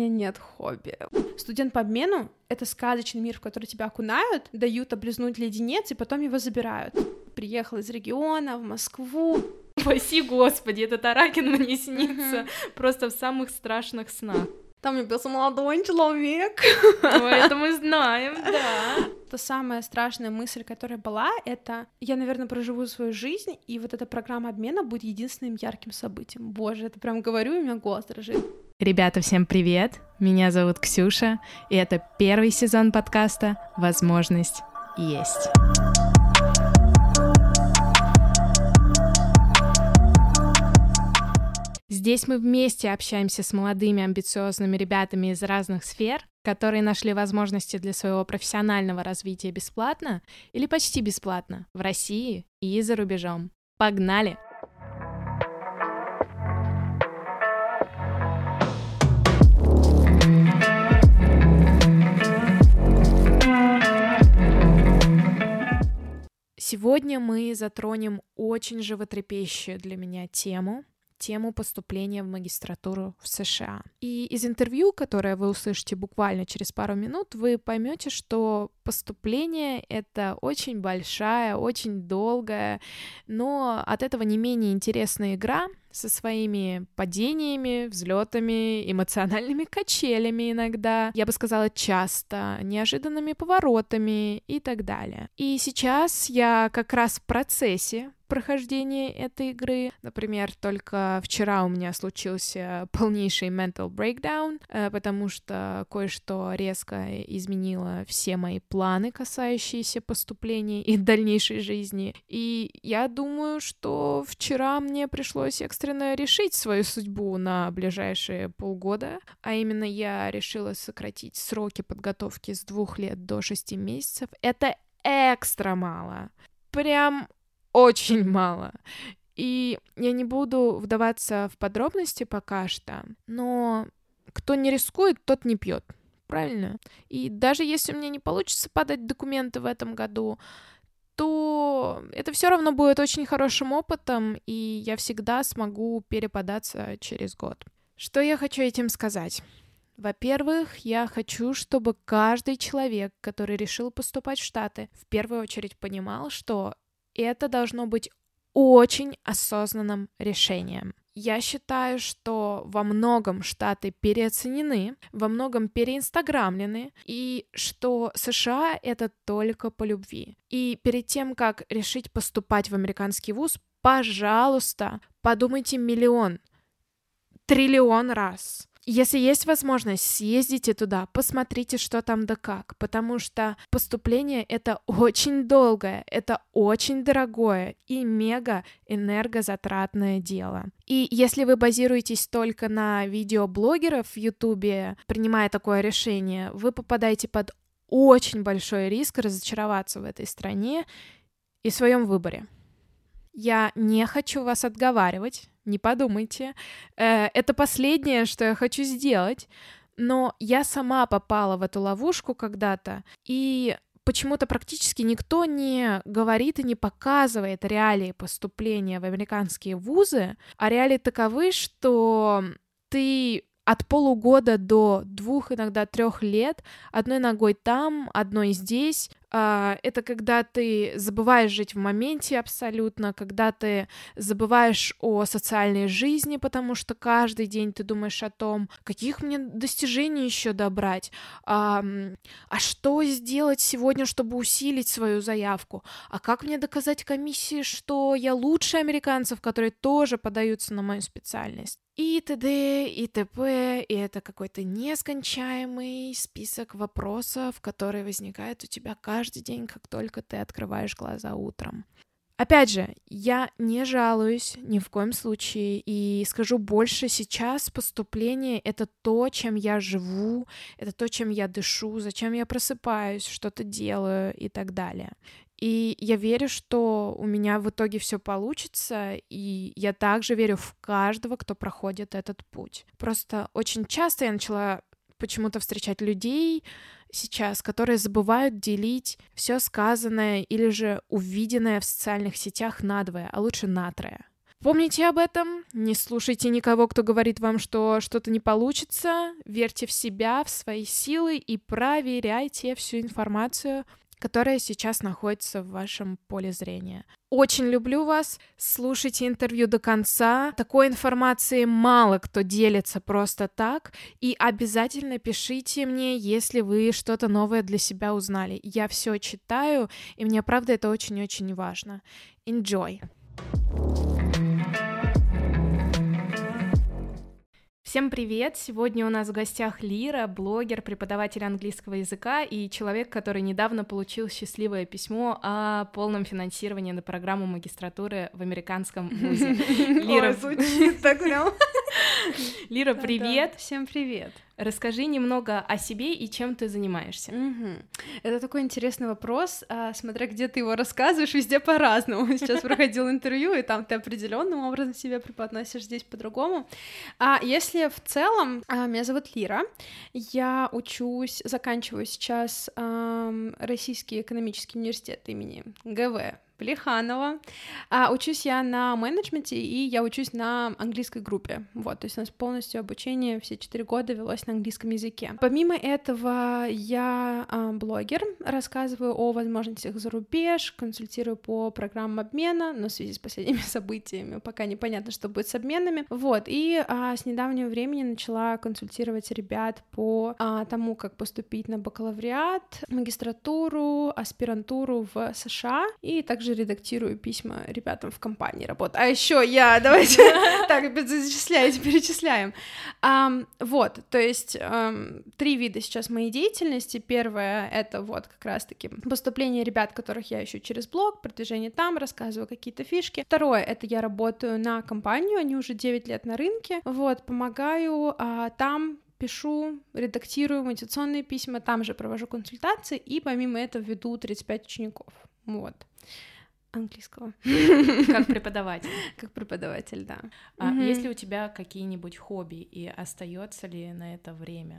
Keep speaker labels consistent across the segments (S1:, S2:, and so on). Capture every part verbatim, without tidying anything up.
S1: меня нет хобби. Студент по обмену — это сказочный мир, в который тебя окунают, дают облизнуть леденец, и потом его забирают. Приехала из региона в Москву.
S2: Спаси Господи, этот Аракин мне снится
S1: Мгм.
S2: просто в самых страшных снах.
S1: Там любился молодой человек.
S2: Ну, это мы знаем, да.
S1: То самая страшная мысль, которая была, это я, наверное, проживу свою жизнь, и вот эта программа обмена будет единственным ярким событием. Боже, это прям говорю, и у меня голос дрожит.
S2: Ребята, всем привет! Меня зовут Ксюша, и это первый сезон подкаста «Возможность есть». Здесь мы вместе общаемся с молодыми амбициозными ребятами из разных сфер, которые нашли возможности для своего профессионального развития бесплатно или почти бесплатно в России и за рубежом. Погнали! Сегодня мы затронем очень животрепещущую для меня тему, тему поступления в магистратуру в США. И из интервью, которое вы услышите буквально через пару минут, вы поймете, что поступление — это очень большая, очень долгая, но от этого не менее интересная игра со своими падениями, взлетами, эмоциональными качелями иногда, я бы сказала, часто, неожиданными поворотами и так далее. И сейчас я как раз в процессе прохождения этой игры. Например, только вчера у меня случился полнейший mental breakdown, потому что кое-что резко изменило все мои планы, касающиеся поступления и дальнейшей жизни. И я думаю, что вчера мне пришлось экстренно решить свою судьбу на ближайшие полгода, а именно я решила сократить сроки подготовки с двух лет до шести месяцев. Это экстра мало. Прям очень мало. И я не буду вдаваться в подробности пока что, но кто не рискует, тот не пьет. Правильно? И даже если у меня не получится подать документы в этом году, то это все равно будет очень хорошим опытом, и я всегда смогу переподаться через год. Что я хочу этим сказать? Во-первых, я хочу, чтобы каждый человек, который решил поступать в Штаты, в первую очередь понимал, что это должно быть очень осознанным решением. Я считаю, что во многом Штаты переоценены, во многом переинстаграмлены, и что США — это только по любви. И перед тем, как решить поступать в американский вуз, пожалуйста, подумайте миллион, триллион раз. Если есть возможность, съездите туда, посмотрите, что там да как, потому что поступление — это очень долгое, это очень дорогое и мега энергозатратное дело. И если вы базируетесь только на видеоблогеров в Ютубе, принимая такое решение, вы попадаете под очень большой риск разочароваться в этой стране и в своем выборе. Я не хочу вас отговаривать, не подумайте. Это последнее, что я хочу сделать, но я сама попала в эту ловушку когда-то, и почему-то практически никто не говорит и не показывает реалии поступления в американские вузы, а реалии таковы, что ты от полугода до двух, иногда трех лет одной ногой там, одной здесь. Это когда ты забываешь жить в моменте абсолютно, когда ты забываешь о социальной жизни, потому что каждый день ты думаешь о том, каких мне достижений еще добрать, а, а что сделать сегодня, чтобы усилить свою заявку, а как мне доказать комиссии, что я лучше американцев, которые тоже подаются на мою специальность. И т.д., и т.п., и это какой-то нескончаемый список вопросов, которые возникают у тебя каждый день, как только ты открываешь глаза утром. Опять же, я не жалуюсь ни в коем случае, и скажу больше, сейчас поступление — это то, чем я живу, это то, чем я дышу, зачем я просыпаюсь, что-то делаю и так далее. И я верю, что у меня в итоге все получится, и я также верю в каждого, кто проходит этот путь. Просто очень часто я начала почему-то встречать людей сейчас, которые забывают делить все сказанное или же увиденное в социальных сетях надвое, а лучше натрое. Помните об этом, не слушайте никого, кто говорит вам, что что-то не получится, верьте в себя, в свои силы и проверяйте всю информацию, которая сейчас находится в вашем поле зрения. Очень люблю вас, слушайте интервью до конца, такой информации мало кто делится просто так, и обязательно пишите мне, если вы что-то новое для себя узнали. Я все читаю, и мне, правда, это очень-очень важно. Enjoy! Всем привет! Сегодня у нас в гостях Лира, блогер, преподаватель английского языка и человек, который недавно получил счастливое письмо о полном финансировании на программу магистратуры в американском вузе.
S1: Лира, звучит так прям.
S2: Лира, привет!
S1: Всем привет!
S2: Расскажи немного о себе и чем ты занимаешься.
S1: Угу. Это такой интересный вопрос. А, смотря где ты его рассказываешь, везде по-разному. Сейчас проходил интервью, и там ты определенным образом себя преподносишь, здесь по-другому. А если в целом, а, меня зовут Лира, я учусь, заканчиваю сейчас а, Российский экономический университет имени ГВ Плеханова. А, учусь я на менеджменте, и я учусь на английской группе. Вот, то есть у нас полностью обучение все четыре года велось на английском языке. Помимо этого, я а, блогер, рассказываю о возможностях за рубеж, консультирую по программам обмена, но в связи с последними событиями пока непонятно, что будет с обменами. Вот, и а, с недавнего времени начала консультировать ребят по а, тому, как поступить на бакалавриат, магистратуру, аспирантуру в США, и также редактирую письма ребятам в компании работаю. А еще я, давайте так, зачисляйте, перечисляем. Um, вот, то есть um, три вида сейчас моей деятельности. Первое — это вот как раз-таки поступление ребят, которых я ищу через блог, продвижение там, рассказываю какие-то фишки. Второе — это я работаю на компанию, они уже девять лет на рынке, вот, помогаю а, там, пишу, редактирую мотивационные письма, там же провожу консультации, и помимо этого веду тридцать пять учеников, вот. Английского.
S2: Как преподаватель.
S1: Как преподаватель, да.
S2: А mm-hmm. Есть ли у тебя какие-нибудь хобби, и остается ли на это время?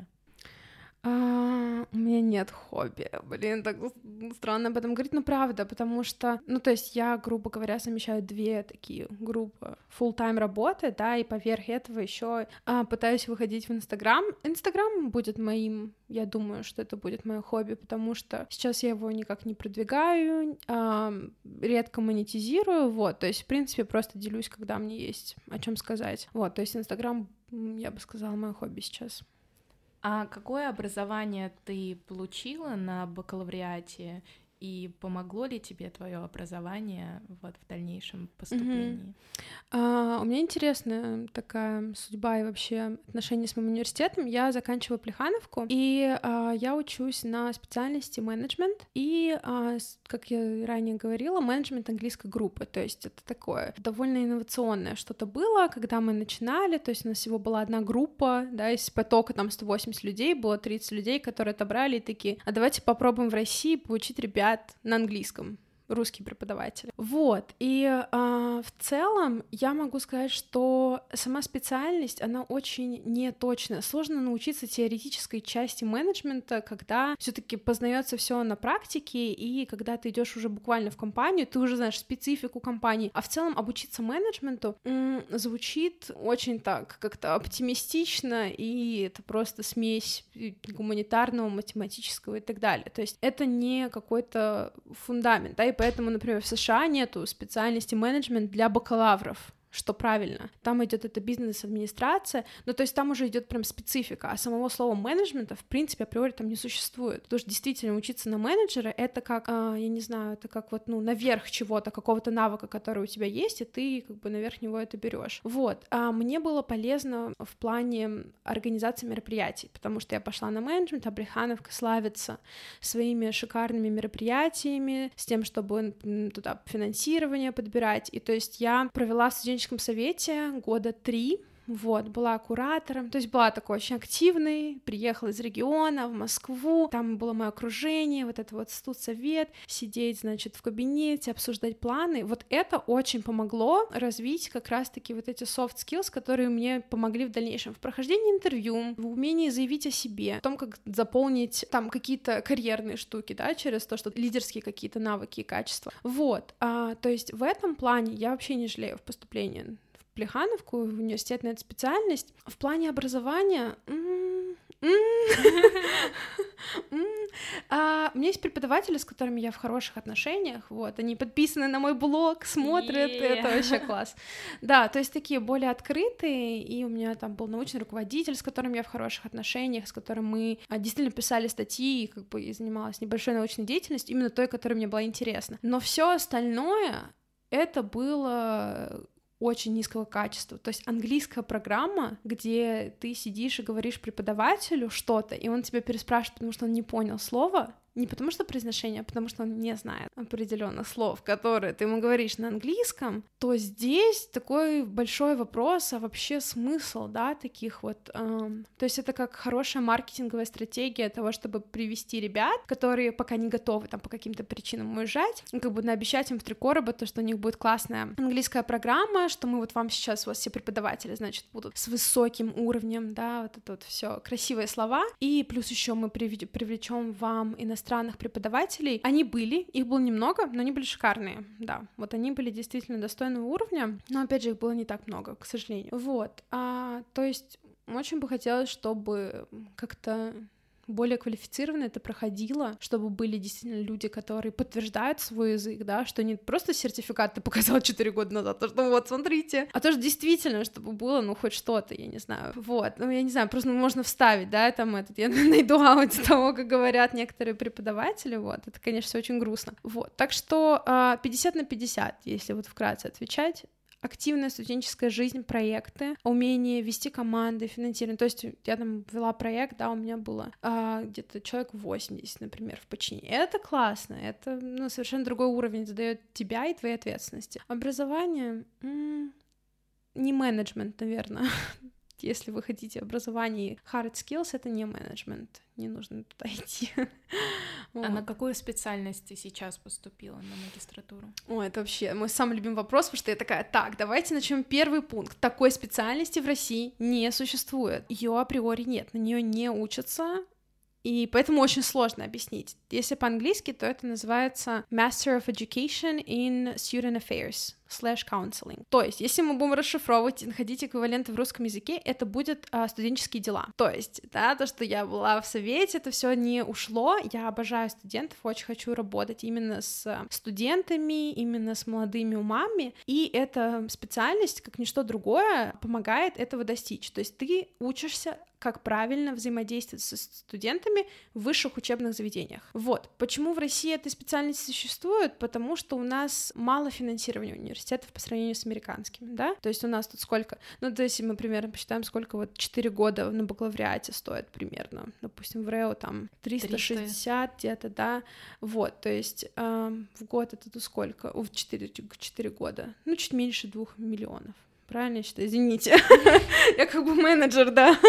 S1: А, у меня нет хобби. Блин, так странно об этом говорить, но правда, потому что, ну, то есть я, грубо говоря, совмещаю две такие группы full-time работы, да, и поверх этого еще а, пытаюсь выходить в Инстаграм. Инстаграм будет моим, я думаю, что это будет мое хобби, потому что сейчас я его никак не продвигаю, а, редко монетизирую, вот, то есть, в принципе, просто делюсь, когда мне есть о чем сказать. Вот, то есть Инстаграм, я бы сказала, мое хобби сейчас.
S2: А какое образование ты получила на бакалавриате, и помогло ли тебе твое образование вот в дальнейшем поступлении?
S1: Mm-hmm. А, у меня интересная такая судьба и вообще отношения с моим университетом. Я заканчиваю Плехановку, и а, я учусь на специальности менеджмент, и, а, как я ранее говорила, менеджмент английской группы, то есть это такое довольно инновационное что-то было, когда мы начинали, то есть у нас всего была одна группа, да, из потока там сто восемьдесят людей, было тридцать людей, которые отобрали и такие, а давайте попробуем в России поучить ребят на английском, русские преподаватели. Вот, и э, в целом я могу сказать, что сама специальность, она очень неточная. Сложно научиться теоретической части менеджмента, когда все-таки познается все на практике, и когда ты идешь уже буквально в компанию, ты уже знаешь специфику компании. А в целом обучиться менеджменту м- звучит очень так, как-то оптимистично, и это просто смесь гуманитарного, математического и так далее. То есть это не какой-то фундамент, да, и поэтому, например, в США нету специальности менеджмент для бакалавров, что правильно. Там идет это бизнес-администрация, ну, то есть там уже идет прям специфика, а самого слова менеджмента, в принципе, априори там не существует. Потому что действительно учиться на менеджера — это как, а, я не знаю, это как вот, ну, наверх чего-то, какого-то навыка, который у тебя есть, и ты как бы наверх него это берешь. Вот. А мне было полезно в плане организации мероприятий, потому что я пошла на менеджмент, а Плехановка славится своими шикарными мероприятиями, с тем, чтобы туда финансирование подбирать, и то есть я провела в студенческом совете года три, вот, была куратором, то есть была такой очень активной, приехала из региона в Москву, там было мое окружение, вот это вот студсовет, сидеть, значит, в кабинете, обсуждать планы, вот это очень помогло развить как раз-таки вот эти soft skills, которые мне помогли в дальнейшем в прохождении интервью, в умении заявить о себе, в том, как заполнить там какие-то карьерные штуки, да, через то, что лидерские какие-то навыки и качества, вот, а, то есть в этом плане я вообще не жалею в поступлении Плехановку, в университет на эту специальность. В плане образования у меня есть преподаватели, с которыми я в хороших отношениях, вот, они подписаны на мой блог, смотрят, это вообще класс. Да, то есть такие более открытые, и у меня там был научный руководитель, с которым я в хороших отношениях, с которым мы действительно писали статьи, и как бы и занималась небольшой научной деятельностью, именно той, которая мне была интересна. Но все остальное это было очень низкого качества. То есть английская программа, где ты сидишь и говоришь преподавателю что-то, и он тебя переспрашивает, потому что он не понял слово, не потому что произношение, а потому что он не знает определенных слов, которые ты ему говоришь на английском, то здесь такой большой вопрос, а вообще смысл, да, таких вот... Эм... То есть это как хорошая маркетинговая стратегия того, чтобы привести ребят, которые пока не готовы там по каким-то причинам уезжать, как бы наобещать им в три короба то, что у них будет классная английская программа, что мы вот вам сейчас, у вас все преподаватели, значит, будут с высоким уровнем, да, вот это вот все красивые слова, и плюс еще мы привлечем вам иностранных странных преподавателей, они были, их было немного, но они были шикарные, да, вот они были действительно достойного уровня, но, опять же, их было не так много, к сожалению, вот, а, то есть очень бы хотелось, чтобы как-то более квалифицированно это проходило, чтобы были действительно люди, которые подтверждают свой язык, да, что не просто сертификат ты показал четыре года назад, а что вот, смотрите, а то же действительно, чтобы было, ну, хоть что-то, я не знаю, вот, ну, я не знаю, просто можно вставить, да, там этот, я найду аудио того, как говорят некоторые преподаватели, вот, это, конечно, все очень грустно, вот, так что пятьдесят на пятьдесят, если вот вкратце отвечать, активная студенческая жизнь, проекты, умение вести команды, финансирование. То есть я там вела проект, да, у меня было а, где-то человек восемьдесят, например, в подчинении. Это классно, это ну, совершенно другой уровень задает тебя и твоей ответственности. Образование м- не менеджмент, наверное. Если вы хотите образование hard skills, это не менеджмент, не нужно туда идти.
S2: А вот. На какую специальность ты сейчас поступила на магистратуру?
S1: О, это вообще мой самый любимый вопрос, потому что я такая, так, давайте начнем первый пункт. Такой специальности в России не существует, ее априори нет, на нее не учатся, и поэтому очень сложно объяснить. Если по-английски, то это называется Master of Education in Student Affairs slash Counseling. То есть, если мы будем расшифровывать и находить эквиваленты в русском языке, это будет а, студенческие дела. То есть, да, то, что я была в совете, это все не ушло. Я обожаю студентов, очень хочу работать именно с студентами, именно с молодыми умами, и эта специальность, как ничто другое, помогает этого достичь. То есть, ты учишься как правильно взаимодействовать со студентами в высших учебных заведениях. Вот. Почему в России эта специальность существует? Потому что у нас мало финансирования университетов по сравнению с американскими, да? То есть у нас тут сколько... Ну, то есть мы примерно посчитаем, сколько вот четыре года на бакалавриате стоит примерно. Допустим, в РЭО там триста шестьдесят где-то, да? Вот, то есть э, в год это тут сколько? В четыре года. Ну, чуть меньше двух миллионов. Правильно я считаю? Извините. Я как бы менеджер, да.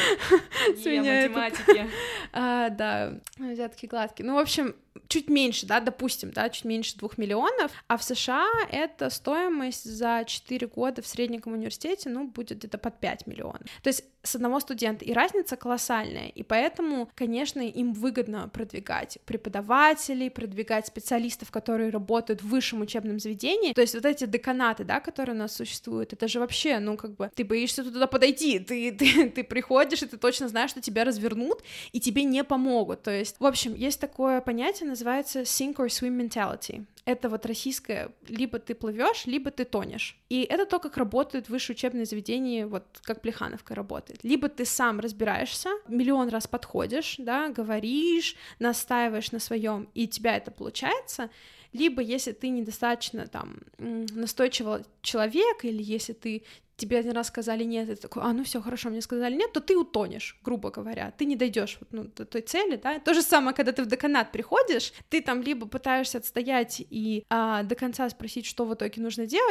S2: Я математики.
S1: Да, взятки гладкие. Ну, в общем, чуть меньше, да, допустим, да, чуть меньше двух миллионов, а в США это стоимость за четыре года в среднем университете, ну, будет где-то под пять миллионов. То есть с одного студента, и разница колоссальная, и поэтому, конечно, им выгодно продвигать преподавателей, продвигать специалистов, которые работают в высшем учебном заведении, то есть вот эти деканаты, да, которые у нас существуют, это же вообще, ну, как бы, ты боишься туда подойти, ты, ты, ты приходишь, и ты точно знаешь, что тебя развернут, и тебе не помогут, то есть, в общем, есть такое понятие, называется sink or swim mentality. Это вот российское, либо ты плывешь, либо ты тонешь. И это то, как работают высшие учебные заведения, вот как Плехановка работает. Либо ты сам разбираешься, миллион раз подходишь, да, говоришь, настаиваешь на своем, и у тебя это получается, либо если ты недостаточно там настойчивый человек, или если ты тебе один раз сказали нет, и ты такой, а, ну все хорошо, мне сказали нет, то ты утонешь, грубо говоря, ты не дойдешь вот, ну, до той цели, да, то же самое, когда ты в деканат приходишь, ты там либо пытаешься отстоять и а, до конца спросить, что в итоге нужно делать,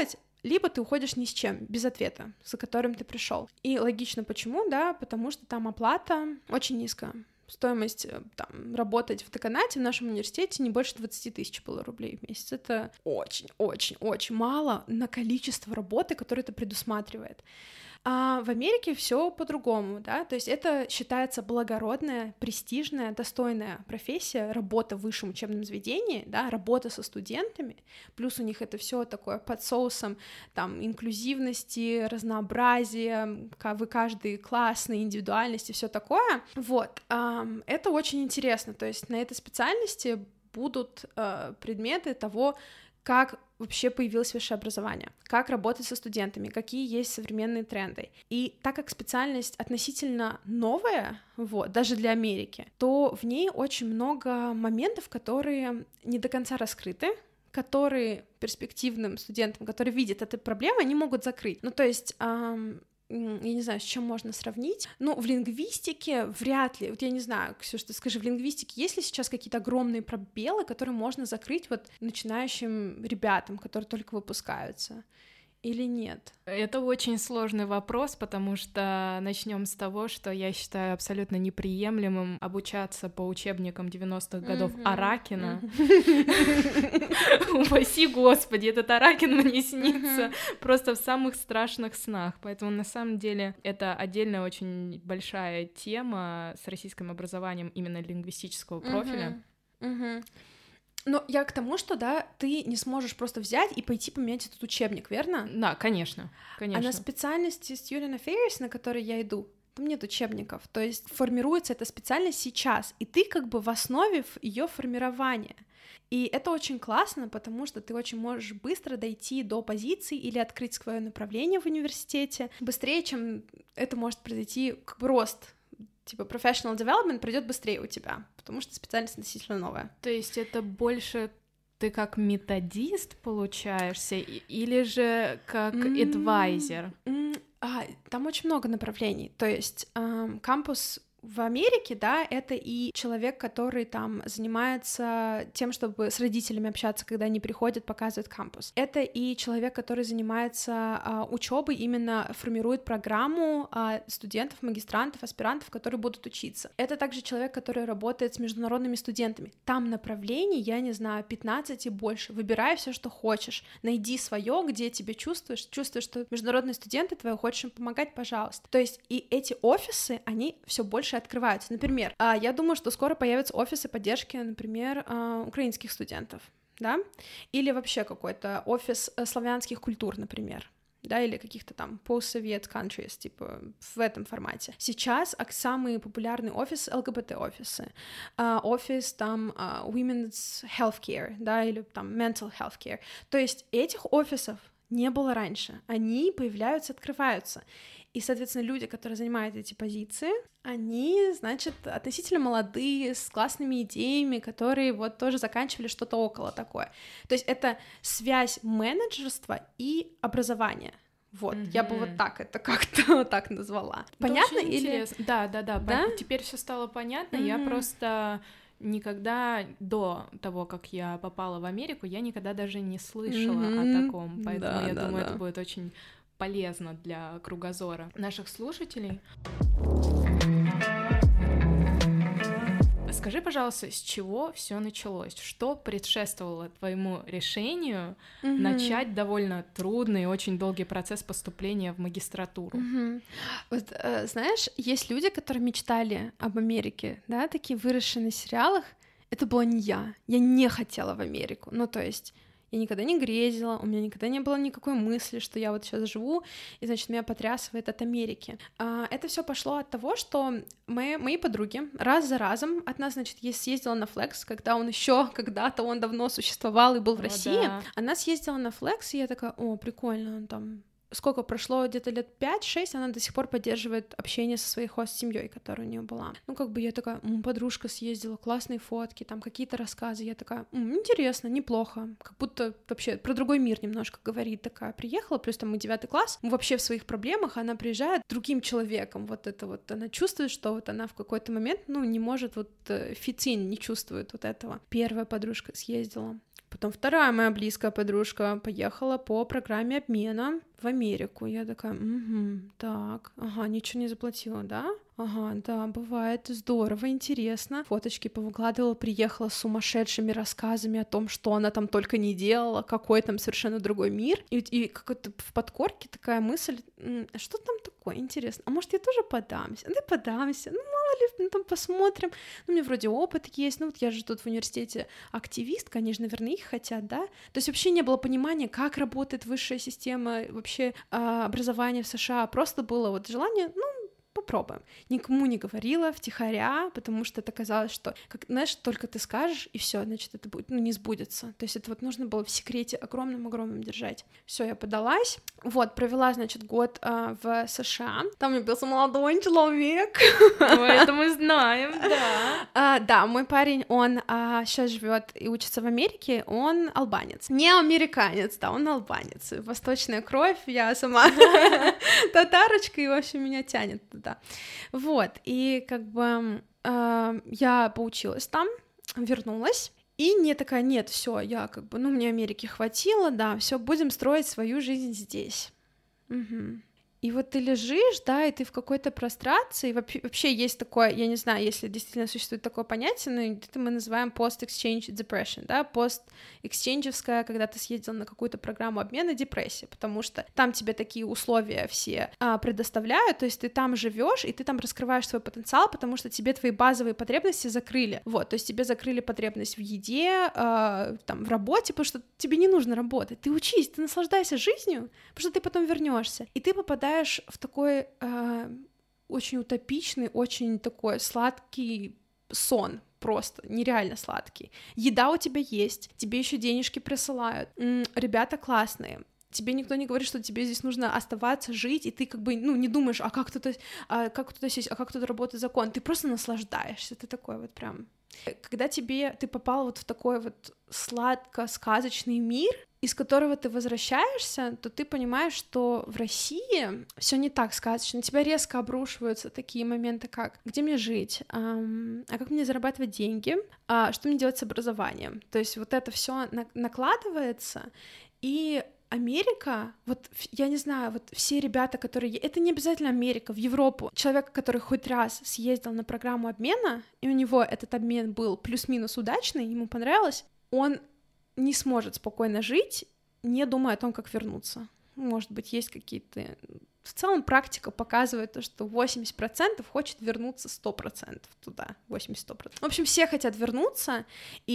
S1: либо ты уходишь ни с чем, без ответа, за которым ты пришел. И логично почему, да, потому что там оплата очень низкая. Стоимость там, работать в деканате в нашем университете не больше двадцать тысяч было рублей в месяц. Это очень-очень-очень мало на количество работы, которое это предусматривает. А в Америке все по-другому, да, то есть это считается благородная, престижная, достойная профессия, работа в высшем учебном заведении, да, работа со студентами, плюс у них это все такое под соусом там инклюзивности, разнообразия, вы каждый классный, индивидуальности, все такое, вот, это очень интересно, то есть на этой специальности будут предметы того, как вообще появилось высшее образование, как работать со студентами, какие есть современные тренды. И так как специальность относительно новая, вот, даже для Америки, то в ней очень много моментов, которые не до конца раскрыты, которые перспективным студентам, которые видят эту проблему, они могут закрыть. Ну, то есть... Эм, я не знаю, с чем можно сравнить. Ну, в лингвистике вряд ли. Вот я не знаю, Ксюша, ты скажи, в лингвистике есть ли сейчас какие-то огромные пробелы, которые можно закрыть вот начинающим ребятам, которые только выпускаются? Или нет?
S2: Это очень сложный вопрос, потому что начнем с того, что я считаю абсолютно неприемлемым обучаться по учебникам девяностых годов mm-hmm. Аракина. Упаси Господи, этот Аракин мне снится просто в самых страшных снах. Поэтому на самом деле это отдельная очень большая тема с российским образованием именно лингвистического профиля.
S1: Но я к тому, что, да, ты не сможешь просто взять и пойти поменять этот учебник, верно?
S2: Да, конечно, конечно.
S1: А на специальности Student Affairs, на которой я иду, там нет учебников, то есть формируется эта специальность сейчас, и ты как бы в основе ее формирования. И это очень классно, потому что ты очень можешь быстро дойти до позиции или открыть свое направление в университете быстрее, чем это может произойти как бы рост. Типа professional development придет быстрее у тебя, потому что специальность относительно новая.
S2: То есть это больше ты как методист получаешься или же как advisor?
S1: Mm-hmm. А, там очень много направлений. То есть эм, кампус в Америке, да, это и человек, который там занимается тем, чтобы с родителями общаться, когда они приходят, показывают кампус. Это и человек, который занимается а, учебой, именно формирует программу а, студентов, магистрантов, аспирантов, которые будут учиться. Это также человек, который работает с международными студентами. Там направлений, я не знаю, пятнадцать и больше. Выбирай все, что хочешь. Найди свое, где тебе чувствуешь, чувствуешь, что международные студенты твои, хочешь им помогать, пожалуйста. То есть и эти офисы, они все больше открываются. Например, я думаю, что скоро появятся офисы поддержки, например, украинских студентов, да, или вообще какой-то офис славянских культур, например, да, или каких-то там post-Soviet countries, типа в этом формате. Сейчас самый популярный офис — эл гэ бэ тэ-офисы, офис там women's healthcare, да, или там mental healthcare. То есть этих офисов не было раньше, они появляются, открываются. И, соответственно, люди, которые занимают эти позиции, они, значит, относительно молодые, с классными идеями, которые вот тоже заканчивали что-то около такое. То есть это связь менеджерства и образования. Вот, mm-hmm. я бы вот так это как-то вот так назвала.
S2: Это
S1: Понятно или...
S2: Интересно. Да, да, да,
S1: да?
S2: Пон... Теперь все стало понятно,
S1: mm-hmm.
S2: я просто... Никогда до того, как я попала в Америку, я никогда даже не слышала mm-hmm. о таком, поэтому да, я да, думаю, да. это будет очень полезно для кругозора наших слушателей. Скажи, пожалуйста, с чего все началось? Что предшествовало твоему решению mm-hmm. начать довольно трудный и очень долгий процесс поступления в магистратуру?
S1: Mm-hmm. Вот, э, знаешь, есть люди, которые мечтали об Америке, да, такие выросшие на сериалах. Это была не я. Я не хотела в Америку. Ну, то есть... Я никогда не грезила, у меня никогда не было никакой мысли, что я вот сейчас живу, и, значит, меня потрясывает от Америки. Это все пошло от того, что мои, мои подруги раз за разом от нас, значит, я съездила на Flex, когда он еще когда-то, он давно существовал и был в
S2: о,
S1: России.
S2: Да.
S1: Она съездила на Flex, и я такая, о, прикольно, он там... Сколько прошло, где-то лет пять-шесть, она до сих пор поддерживает общение со своей хост-семьей, которая у нее была. Ну, как бы я такая, м, подружка съездила, классные фотки, там какие-то рассказы. Я такая, м, интересно, неплохо. Как будто вообще про другой мир немножко говорит. Такая, приехала, плюс там мы девятый класс, мы вообще в своих проблемах, она приезжает другим человеком. Вот это вот, она чувствует, что вот она в какой-то момент, ну, не может вот fit in, не чувствует вот этого. Первая подружка съездила. Потом вторая моя близкая подружка поехала по программе обмена в Америку. Я такая, угу, так, ага, ничего не заплатила, да? Ага, да, бывает, здорово, интересно. Фоточки повыкладывала, приехала с сумасшедшими рассказами о том, что она там только не делала, какой там совершенно другой мир. И, и какой-то в подкорке такая мысль, что там такое, интересно, а может я тоже подамся? Да подамся, ну мало ли, ну там посмотрим. Ну, у меня вроде опыт есть, ну вот я же тут в университете активистка, они же, наверное, их хотят, да? То есть вообще не было понимания, как работает высшая система вообще образования в США, просто было вот желание, ну, попробуем. Никому не говорила втихаря, потому что это казалось, что, как, знаешь, только ты скажешь, и все, значит, это будет, ну, не сбудется. То есть это вот нужно было в секрете огромным-огромным держать. Все, я подалась. Вот, провела, значит, год а, в США. Там убился молодой человек.
S2: Ой, это мы знаем, да.
S1: А, да, мой парень, он а, сейчас живет и учится в Америке, он албанец. Не американец, да, он албанец. Восточная кровь, я сама татарочка, и, в общем, меня тянет туда. Вот, и как бы э, я поучилась там, вернулась, и не такая, нет, все, я как бы, ну, мне Америки хватило, да, все, будем строить свою жизнь здесь. Угу. И вот ты лежишь, да, и ты в какой-то прострации, вообще есть такое, я не знаю, если действительно существует такое понятие, но это мы называем post-exchange depression, да, пост-эксченджевская, когда ты съездил на какую-то программу обмена, депрессия, потому что там тебе такие условия все а, предоставляют, то есть ты там живешь и ты там раскрываешь свой потенциал, потому что тебе твои базовые потребности закрыли, вот, то есть тебе закрыли потребность в еде, а, там, в работе, потому что тебе не нужно работать, ты учись, ты наслаждайся жизнью, потому что ты потом вернешься, и ты попадаешь в такой э, очень утопичный, очень такой сладкий сон, просто нереально сладкий. Еда у тебя есть, тебе еще денежки присылают, М- ребята классные. Тебе никто не говорит, что тебе здесь нужно оставаться, жить, и ты как бы, ну, не думаешь, а как тут, а как тут сесть, а как тут работает закон, ты просто наслаждаешься, ты такой вот прям... Когда тебе, ты попал вот в такой вот сладко-сказочный мир, из которого ты возвращаешься, то ты понимаешь, что в России все не так сказочно, на тебя резко обрушиваются такие моменты, как где мне жить, а, а как мне зарабатывать деньги, а что мне делать с образованием, то есть вот это все на- накладывается, и Америка, вот я не знаю, вот все ребята, которые... Это не обязательно Америка, в Европу. Человек, который хоть раз съездил на программу обмена, и у него этот обмен был плюс-минус удачный, ему понравилось, он не сможет спокойно жить, не думая о том, как вернуться. Может быть, есть какие-то... В целом практика показывает то, что восемьдесят процентов хочет вернуться сто процентов туда, восемьдесят процентов. В общем, все хотят вернуться,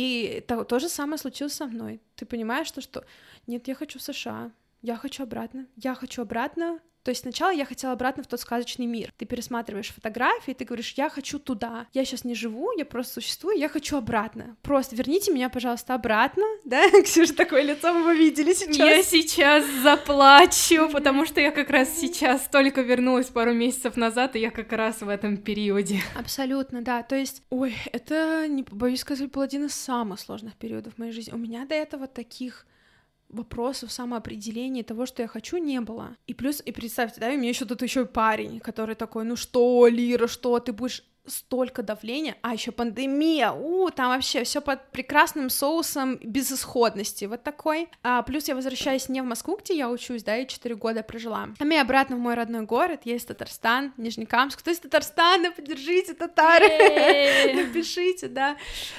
S1: и то, то же самое случилось со мной. Ты понимаешь то, что нет, я хочу в США, я хочу обратно, я хочу обратно. То есть сначала я хотела обратно в тот сказочный мир. Ты пересматриваешь фотографии, ты говоришь, я хочу туда. Я сейчас не живу, я просто существую, я хочу обратно. Просто верните меня, пожалуйста, обратно. Да, Ксюша, такое лицо вы видели сейчас.
S2: Я сейчас заплачу, потому что я как раз сейчас только вернулась пару месяцев назад, и я как раз в этом периоде.
S1: Абсолютно, да. То есть, ой, это, не побоюсь сказать, был один из самых сложных периодов в моей жизни. У меня до этого таких вопросов самоопределения того, что я хочу, не было. И плюс, и представьте, да, у меня еще тут еще парень, который такой, ну что, Лира, что, ты будешь столько давления, а еще пандемия, у, там вообще все под прекрасным соусом безысходности, вот такой. А, плюс я возвращаюсь не в Москву, где я учусь, да, и четыре года прожила, а мне обратно в мой родной город, есть Татарстан, Нижнекамск, кто из Татарстана, поддержите, татары, напишите, да.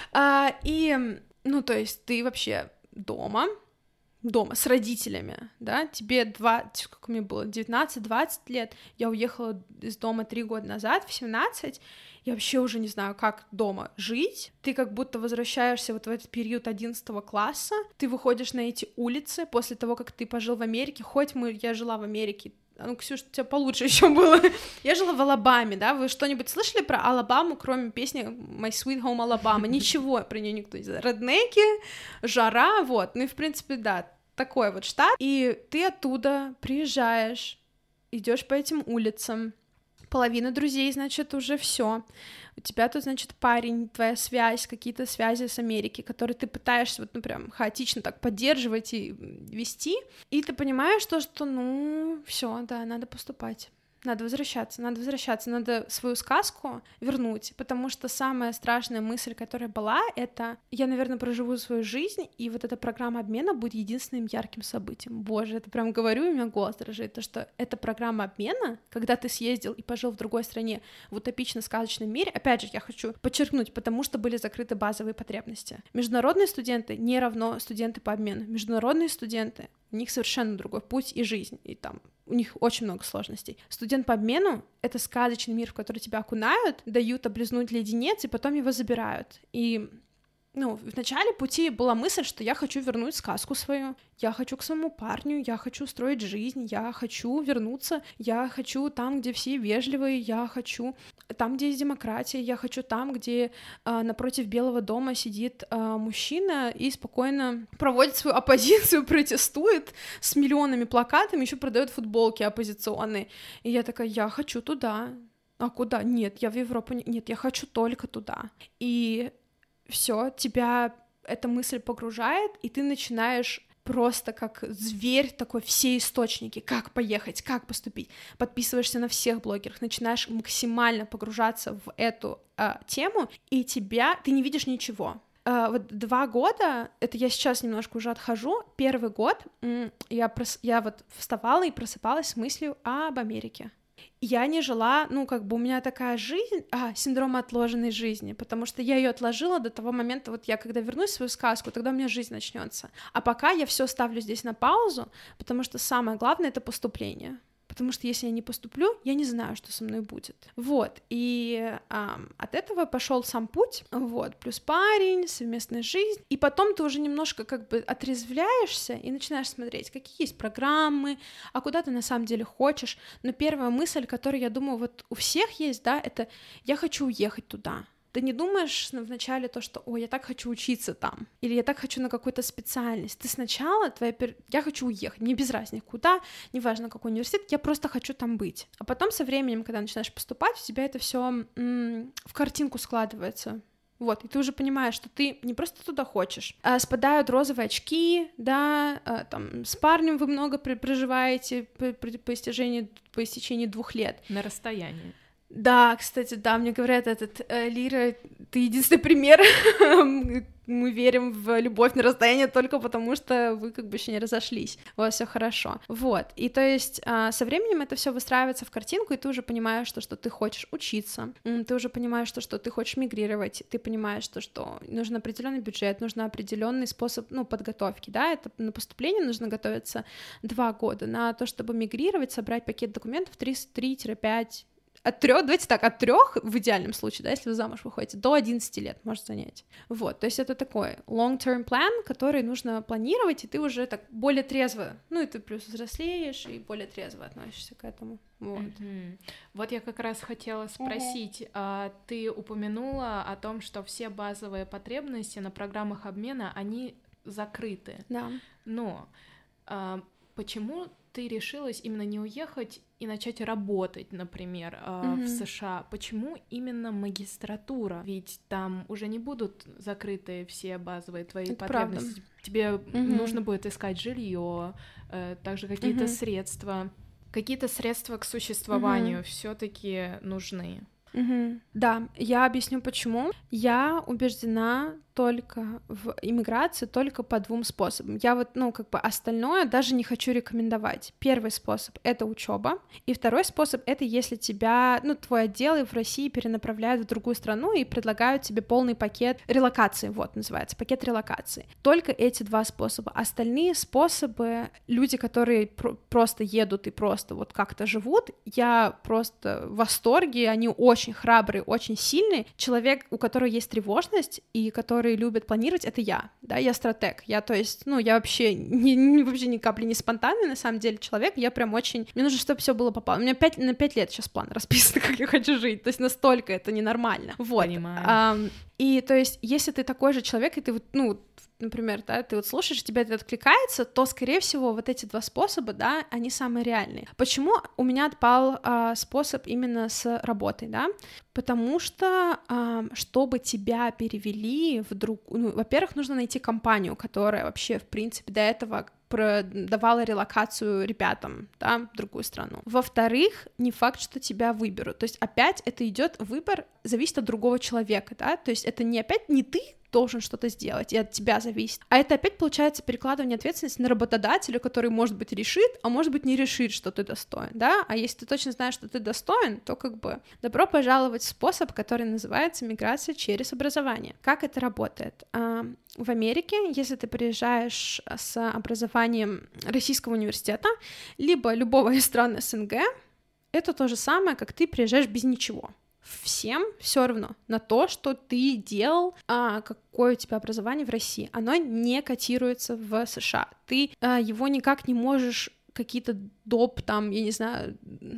S1: А, и, ну, то есть ты вообще дома, дома с родителями, да, тебе два, сколько мне было, девятнадцать-двадцать лет, я уехала из дома три года назад, в семнадцать, я вообще уже не знаю, как дома жить, ты как будто возвращаешься вот в этот период одиннадцатого класса, ты выходишь на эти улицы после того, как ты пожил в Америке, хоть мы, я жила в Америке, ну, Ксюш, у тебя получше еще было. Я жила в Алабаме, да? Вы что-нибудь слышали про Алабаму, кроме песни My Sweet Home Alabama? Ничего про нее никто не знает. Реднеки, жара, вот. Ну и, в принципе, да, такой вот штат. И ты оттуда приезжаешь, идешь по этим улицам, половина друзей, значит, уже все. У тебя тут, значит, парень, твоя связь, какие-то связи с Америки, которые ты пытаешься вот, ну, прям хаотично так поддерживать и вести, и ты понимаешь то, что, ну, все, да, надо поступать. Надо возвращаться, надо возвращаться, надо свою сказку вернуть, потому что самая страшная мысль, которая была, это я, наверное, проживу свою жизнь, и вот эта программа обмена будет единственным ярким событием. Боже, это прям говорю, и у меня голос дрожит, то, что эта программа обмена, когда ты съездил и пожил в другой стране в утопично-сказочном мире, опять же, я хочу подчеркнуть, потому что были закрыты базовые потребности. Международные студенты не равно студенты по обмену. Международные студенты, у них совершенно другой путь и жизнь, и там у них очень много сложностей. Студент по обмену — это сказочный мир, в который тебя окунают, дают облизнуть леденец, и потом его забирают. И, ну, в начале пути была мысль, что я хочу вернуть сказку свою, я хочу к своему парню, я хочу строить жизнь, я хочу вернуться, я хочу там, где все вежливые, я хочу там, где есть демократия, я хочу там, где а, напротив Белого дома сидит а, мужчина и спокойно проводит свою оппозицию, протестует с миллионами плакатами, еще продает футболки оппозиционные. И я такая, я хочу туда. А куда? Нет, я в Европу не... Нет, я хочу только туда. И все, тебя эта мысль погружает, и ты начинаешь просто как зверь такой, все источники, как поехать, как поступить, подписываешься на всех блогеров, начинаешь максимально погружаться в эту э, тему, и тебя, ты не видишь ничего. Э, вот два года, это я сейчас немножко уже отхожу, первый год м- я, прос, я вот вставала и просыпалась с мыслью об Америке. Я не жила, ну, как бы у меня такая жизнь, а, синдром отложенной жизни, потому что я ее отложила до того момента, вот я когда вернусь в свою сказку, тогда у меня жизнь начнется. А пока я все ставлю здесь на паузу, потому что самое главное — это поступление. Потому что если я не поступлю, я не знаю, что со мной будет. Вот, и а, от этого пошел сам путь, вот, плюс парень, совместная жизнь, и потом ты уже немножко как бы отрезвляешься и начинаешь смотреть, какие есть программы, а куда ты на самом деле хочешь. Но первая мысль, которая, я думаю, вот у всех есть, да, это я хочу уехать туда. Ты не думаешь вначале то, что «Ой, я так хочу учиться там», или «Я так хочу на какую-то специальность». Ты сначала, твоя пер... «Я хочу уехать», мне без разницы куда, неважно какой университет, я просто хочу там быть. А потом со временем, когда начинаешь поступать, у тебя это все м- в картинку складывается. Вот, и ты уже понимаешь, что ты не просто туда хочешь, а спадают розовые очки, да, а, там, с парнем вы много проживаете по, по, по, истечении, по истечении двух лет.
S2: На расстоянии.
S1: Да, кстати, да, мне говорят, этот э, Лира, ты единственный пример, мы верим в любовь на расстоянии только потому, что вы как бы еще не разошлись, у вас все хорошо, вот, и то есть э, со временем это все выстраивается в картинку, и ты уже понимаешь, что, что ты хочешь учиться, ты уже понимаешь, что, что ты хочешь мигрировать, ты понимаешь, что, что нужен определенный бюджет, нужен определенный способ, ну, подготовки, да, это на поступление нужно готовиться два года, на то, чтобы мигрировать, собрать пакет документов три-пять от трех, давайте так, от трех в идеальном случае, да, если вы замуж выходите, до одиннадцати лет может занять. Вот, то есть это такой long-term plan, который нужно планировать, и ты уже так более трезво, ну и ты плюс взрослеешь и более трезво относишься к этому. Вот.
S2: Mm-hmm. Вот я как раз хотела спросить, mm-hmm. а, ты упомянула о том, что все базовые потребности на программах обмена, они закрыты.
S1: Да.
S2: Но а, почему ты решилась именно не уехать и начать работать, например, mm-hmm. в США? Почему именно магистратура? Ведь там уже не будут закрыты все базовые твои Это потребности. Правда. Тебе mm-hmm. нужно будет искать жилье, также какие-то mm-hmm. средства. Какие-то средства к существованию mm-hmm. все-таки нужны.
S1: Mm-hmm. Да, я объясню почему. Я убеждена только в иммиграции только по двум способам. Я вот, ну, как бы остальное даже не хочу рекомендовать. Первый способ — это учеба, и второй способ — это если тебя, ну, твой отдел в России перенаправляют в другую страну и предлагают тебе полный пакет релокации, вот, называется, пакет релокации. Только эти два способа. Остальные способы, люди, которые пр- просто едут и просто вот как-то живут, я просто в восторге, они очень храбрые, очень сильные. Человек, у которого есть тревожность и который любят планировать, это я, да, я стратег, я, то есть, ну, я вообще, ни, ни, вообще ни капли не спонтанный, на самом деле, человек, я прям очень, мне нужно, чтобы все было попало, у меня пять, на пять лет сейчас план расписан, как я хочу жить, то есть настолько это ненормально, вот.
S2: Понимаю.
S1: А, и, то есть, если ты такой же человек, и ты вот, ну, например, да, ты вот слушаешь, тебе это откликается, то, скорее всего, вот эти два способа, да, они самые реальные. Почему у меня отпал а, способ именно с работой, да? Потому что, а, чтобы тебя перевели в друг... Ну, во-первых, нужно найти компанию, которая вообще, в принципе, до этого давала релокацию ребятам, да, в другую страну. Во-вторых, не факт, что тебя выберут. То есть опять это идет выбор, зависит от другого человека, да, то есть это не опять не ты должен что-то сделать, и от тебя зависит. А это опять получается перекладывание ответственности на работодателя, который, может быть, решит, а может быть, не решит, что ты достоин, да, а если ты точно знаешь, что ты достоин, то как бы добро пожаловать в способ, который называется миграция через образование. Как это работает? В Америке, если ты приезжаешь с образованием российского университета, либо любого из стран СНГ, это то же самое, как ты приезжаешь без ничего. Всем все равно на то, что ты делал, а, какое у тебя образование в России. Оно не котируется в США. Ты а, его никак не можешь какие-то доп, там, я не знаю,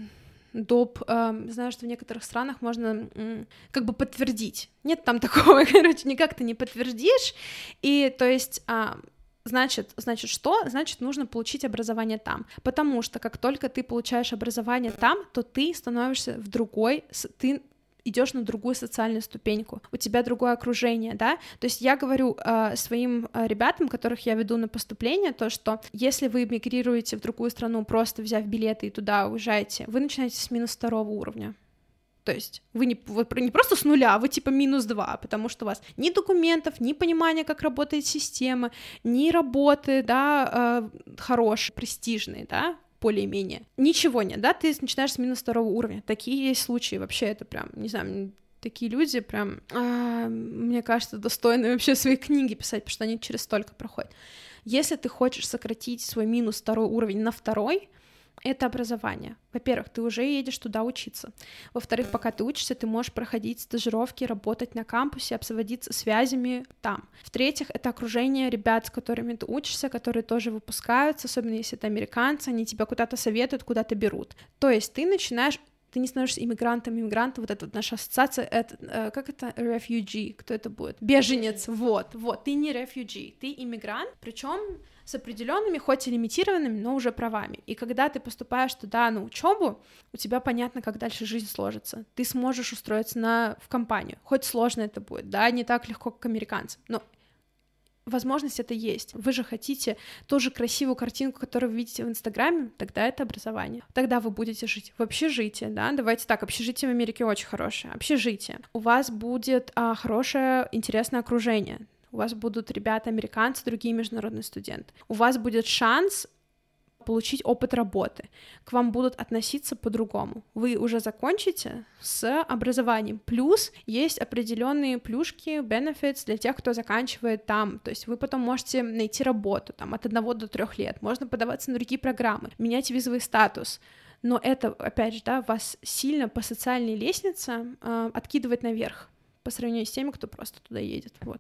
S1: доп, э, знаю, что в некоторых странах можно м, как бы подтвердить. Нет там такого, короче, никак ты не подтвердишь. И то есть... А, Значит, значит, что? Значит, нужно получить образование там, потому что как только ты получаешь образование там, то ты становишься в другой, ты идешь на другую социальную ступеньку, у тебя другое окружение, да, то есть я говорю э, своим э, ребятам, которых я веду на поступление, то, что если вы мигрируете в другую страну, просто взяв билеты и туда уезжаете, вы начинаете с минус второго уровня. То есть вы не, вы не просто с нуля, вы типа минус два, потому что у вас ни документов, ни понимания, как работает система, ни работы, да, э, хорошие, престижные, да, более-менее. Ничего нет, да, ты начинаешь с минус второго уровня. Такие есть случаи, вообще это прям, не знаю, такие люди прям, э, мне кажется, достойны вообще свои книги писать, потому что они через столько проходят. Если ты хочешь сократить свой минус второй уровень на второй, это образование. Во-первых, ты уже едешь туда учиться. Во-вторых, пока ты учишься, ты можешь проходить стажировки, работать на кампусе, обзаводиться связями там. В-третьих, это окружение ребят, с которыми ты учишься, которые тоже выпускаются, особенно если это американцы, они тебя куда-то советуют, куда-то берут. То есть ты начинаешь ты не становишься иммигрантом, иммигрантом, вот эта вот наша ассоциация, это, э, как это, refugee, кто это будет? Беженец, вот, вот, ты не refugee, ты иммигрант, причем с определенными, хоть и лимитированными, но уже правами. И когда ты поступаешь туда на учебу, у тебя понятно, как дальше жизнь сложится. Ты сможешь устроиться на, в компанию, хоть сложно это будет, да, не так легко, как американцам, но возможность это есть. Вы же хотите ту же красивую картинку, которую вы видите в Инстаграме, тогда это образование. Тогда вы будете жить в общежитии, да, давайте так, общежитие в Америке очень хорошее, общежитие. У вас будет а, хорошее, интересное окружение, у вас будут ребята-американцы, другие международные студенты. У вас будет шанс получить опыт работы, к вам будут относиться по-другому. Вы уже закончите с образованием. Плюс есть определенные плюшки, benefits для тех, кто заканчивает там. То есть вы потом можете найти работу там, от одного до трех лет. Можно подаваться на другие программы, менять визовый статус. Но это, опять же, да, вас сильно по социальной лестнице э, откидывает наверх по сравнению с теми, кто просто туда едет. Вот.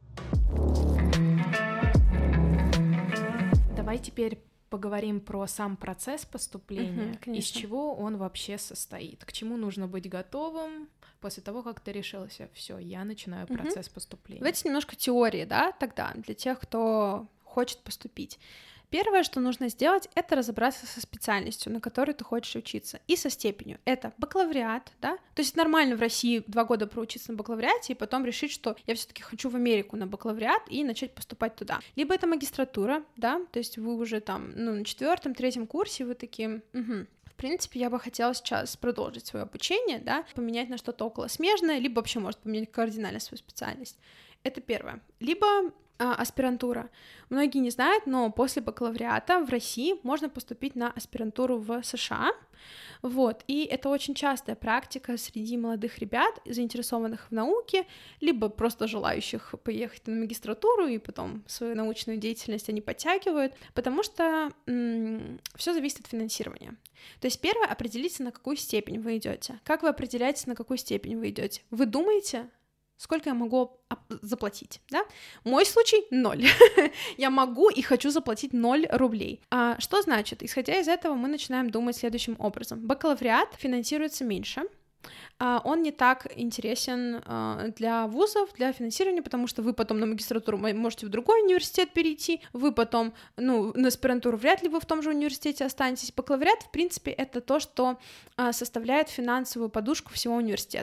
S2: Давай теперь поговорим про сам процесс поступления,
S1: uh-huh,
S2: из чего он вообще состоит, к чему нужно быть готовым после того, как ты решился, все, я начинаю uh-huh. процесс поступления.
S1: Давайте немножко теории, да, тогда, для тех, кто хочет поступить. Первое, что нужно сделать, это разобраться со специальностью, на которой ты хочешь учиться, и со степенью. Это бакалавриат, да, то есть нормально в России два года проучиться на бакалавриате и потом решить, что я все-таки хочу в Америку на бакалавриат и начать поступать туда. Либо это магистратура, да, то есть вы уже там, ну, на четвертом, третьем курсе вы такие, угу. В принципе, я бы хотела сейчас продолжить свое обучение, да, поменять на что-то около смежное, либо вообще, может, поменять кардинально свою специальность. Это первое. Либо а, аспирантура. Многие не знают, но после бакалавриата в России можно поступить на аспирантуру в США. Вот, и это очень частая практика среди молодых ребят, заинтересованных в науке, либо просто желающих поехать на магистратуру, и потом свою научную деятельность они подтягивают, потому что м- все зависит от финансирования. То есть первое, определиться, на какую степень вы идете. Как вы определяете, на какую степень вы идете? Вы думаете, сколько я могу заплатить, да? Мой случай — ноль. Я могу и хочу заплатить ноль рублей. А что значит? Исходя из этого, мы начинаем думать следующим образом. Бакалавриат финансируется меньше, он не так интересен для вузов, для финансирования, потому что вы потом на магистратуру можете в другой университет перейти, вы потом, ну, на аспирантуру вряд ли вы в том же университете останетесь. Бакалавриат, в принципе, это то, что составляет финансовую подушку всего университета.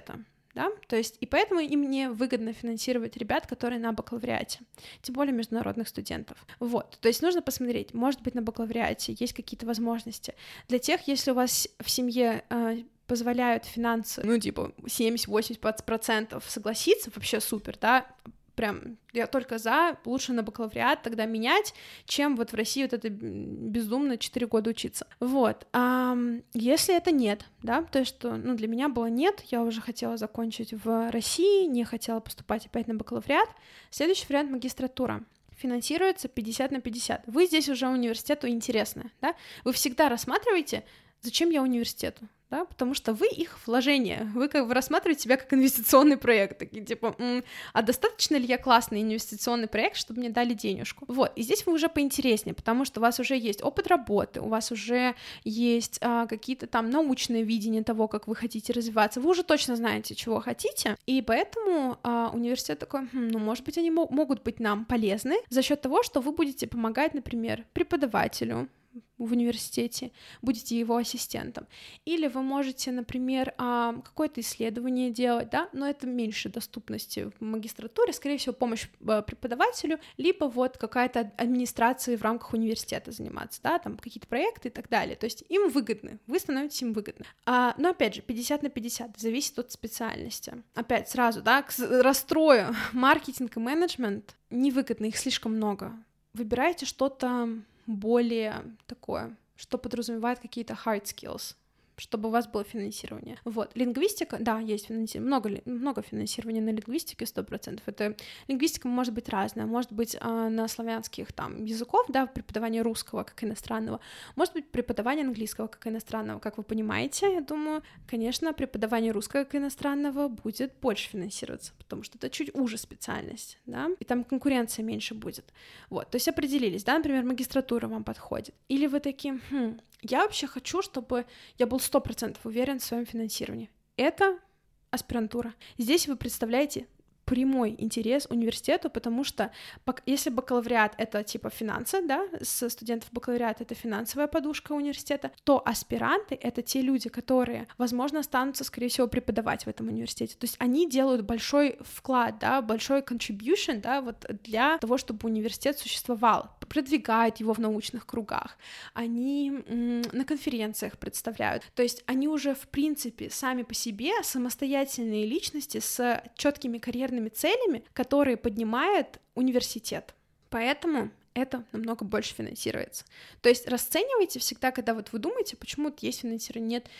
S1: Да? То есть, и поэтому им не выгодно финансировать ребят, которые на бакалавриате, тем более международных студентов. Вот, то есть нужно посмотреть, может быть, на бакалавриате есть какие-то возможности. Для тех, если у вас в семье э, позволяют финансы, ну, типа, семьдесят-восемьдесят процентов согласиться, вообще супер, да, прям, я только за, лучше на бакалавриат тогда менять, чем вот в России вот это бездумно четыре года учиться. Вот, а если это нет, да, то есть что, ну, для меня было нет, я уже хотела закончить в России, не хотела поступать опять на бакалавриат, следующий вариант — магистратура. Финансируется пятьдесят на пятьдесят. Вы здесь уже университету интересны, да, вы всегда рассматриваете, зачем я университету, да, потому что вы их вложение, вы как бы рассматриваете себя как инвестиционный проект, такие типа, м-м, а достаточно ли я классный инвестиционный проект, чтобы мне дали денежку? Вот, и здесь вы уже поинтереснее, потому что у вас уже есть опыт работы, у вас уже есть а, какие-то там научные видения того, как вы хотите развиваться, вы уже точно знаете, чего хотите, и поэтому а, университет такой, хм, ну, может быть, они мо- могут быть нам полезны за счет того, что вы будете помогать, например, преподавателю в университете, будете его ассистентом. Или вы можете, например, какое-то исследование делать, да, но это меньше доступности в магистратуре, скорее всего, помощь преподавателю, либо вот какая-то администрация в рамках университета заниматься, да, там какие-то проекты и так далее. То есть им выгодны, вы становитесь им выгодны. А, но опять же, пятьдесят на пятьдесят, зависит от специальности. Опять сразу, да, расстрою, маркетинг и менеджмент невыгодны, их слишком много. Выбирайте что-то более такое, что подразумевает какие-то hard skills, чтобы у вас было финансирование. Вот, лингвистика, да, есть финансирование, много, много финансирования на лингвистике, сто процентов. Это лингвистика может быть разная, может быть а, на славянских там языков, да, преподавание русского как иностранного, может быть преподавание английского как иностранного, как вы понимаете, я думаю, конечно, преподавание русского как иностранного будет больше финансироваться, потому что это чуть уже специальность, да, и там конкуренция меньше будет. Вот, то есть определились, да, например, магистратура вам подходит, или вы такие, хм, я вообще хочу, чтобы я был сто процентов уверен в своем финансировании. Это аспирантура. Здесь вы представляете прямой интерес университету, потому что если бакалавриат — это типа финансы, да, с студентов бакалавриата — это финансовая подушка университета, то аспиранты — это те люди, которые, возможно, останутся, скорее всего, преподавать в этом университете. То есть они делают большой вклад, да, большой contribution, да, вот для того, чтобы университет существовал, продвигают его в научных кругах, они м- на конференциях представляют. То есть они уже, в принципе, сами по себе самостоятельные личности с четкими карьерными целями, которые поднимает университет. Поэтому это намного больше финансируется. То есть расценивайте всегда, когда вот вы думаете, почему есть финансирование, нет,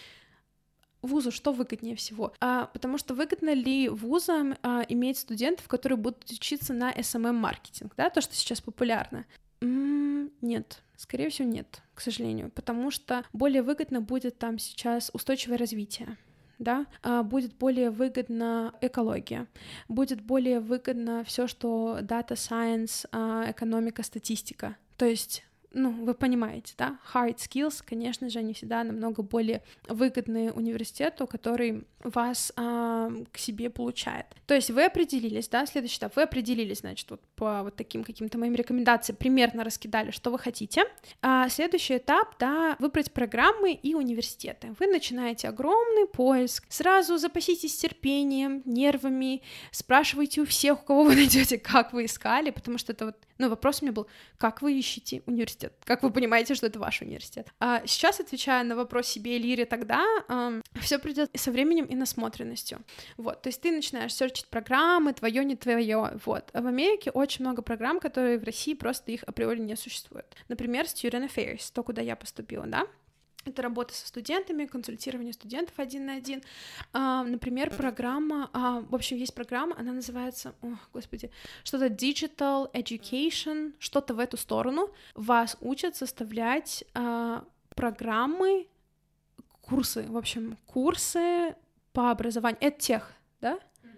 S1: вузу что выгоднее всего? А, потому что выгодно ли вузам а, иметь студентов, которые будут учиться на эс эм эм-маркетинг, да, то, что сейчас популярно? М-м, нет, скорее всего, нет, к сожалению, потому что более выгодно будет там сейчас устойчивое развитие, да, будет более выгодна экология, будет более выгодно все, что data science, экономика, статистика. То есть, ну, вы понимаете, да, hard skills, конечно же, они всегда намного более выгодны университету, который вас а, к себе получает. То есть вы определились, да, следующий этап, вы определились, значит, вот по вот таким каким-то моим рекомендациям, примерно раскидали, что вы хотите. А следующий этап, да, выбрать программы и университеты. Вы начинаете огромный поиск, сразу запаситесь терпением, нервами, спрашивайте у всех, у кого вы найдете, как вы искали, потому что это вот, ну, вопрос у меня был, как вы ищете университет, как вы понимаете, что это ваш университет. А сейчас, отвечая на вопрос себе и Лире тогда, эм, все придет со временем и насмотренностью. Вот, то есть ты начинаешь серчить программы, твое, не твое. Вот. А в Америке очень много программ, которые в России просто их априори не существует. Например, Student Affairs, то, куда я поступила, да? Это работа со студентами, консультирование студентов один на один. А, например, программа, а, в общем, есть программа, она называется, о, господи, что-то Digital Education, что-то в эту сторону. Вас учат составлять а, программы, курсы, в общем, курсы по образованию, EdTech, да? Mm-hmm.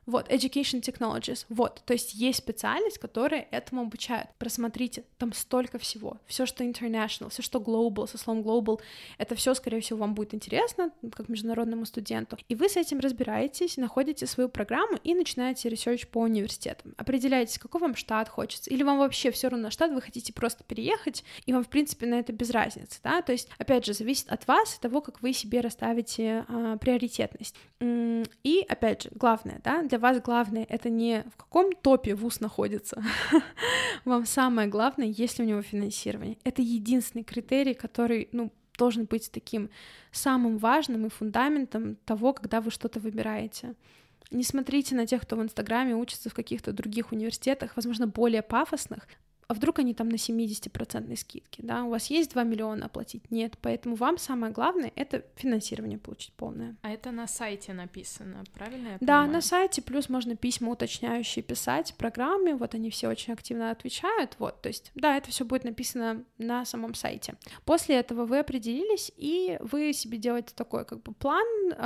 S1: Вот, Education Technologies, вот, то есть есть специальность, которая этому обучает. Просмотрите, там столько всего, все, что international, все, что global, со словом global, это все, скорее всего, вам будет интересно, как международному студенту, и вы с этим разбираетесь, находите свою программу и начинаете ресерч по университетам, определяетесь, какой вам штат хочется, или вам вообще все равно на штат, вы хотите просто переехать, и вам, в принципе, на это без разницы, да, то есть, опять же, зависит от вас, от того, как вы себе расставите а, приоритетность. И, опять же, главное, да, для вас главное — это не в каком топе вуз находится. Вам самое главное, есть ли у него финансирование. Это единственный критерий, который, ну, должен быть таким самым важным и фундаментом того, когда вы что-то выбираете. Не смотрите на тех, кто в Инстаграме учится в каких-то других университетах, возможно, более пафосных, а вдруг они там на семьдесят процентов скидки, да, у вас есть два миллиона оплатить? Нет, поэтому вам самое главное — это финансирование получить полное.
S2: А это на сайте написано, правильно я
S1: Да,
S2: понимаю?
S1: на сайте, плюс можно письма уточняющие писать в программе, вот они все очень активно отвечают, вот, то есть, да, это все будет написано на самом сайте. После этого вы определились, и вы себе делаете такой, как бы, план,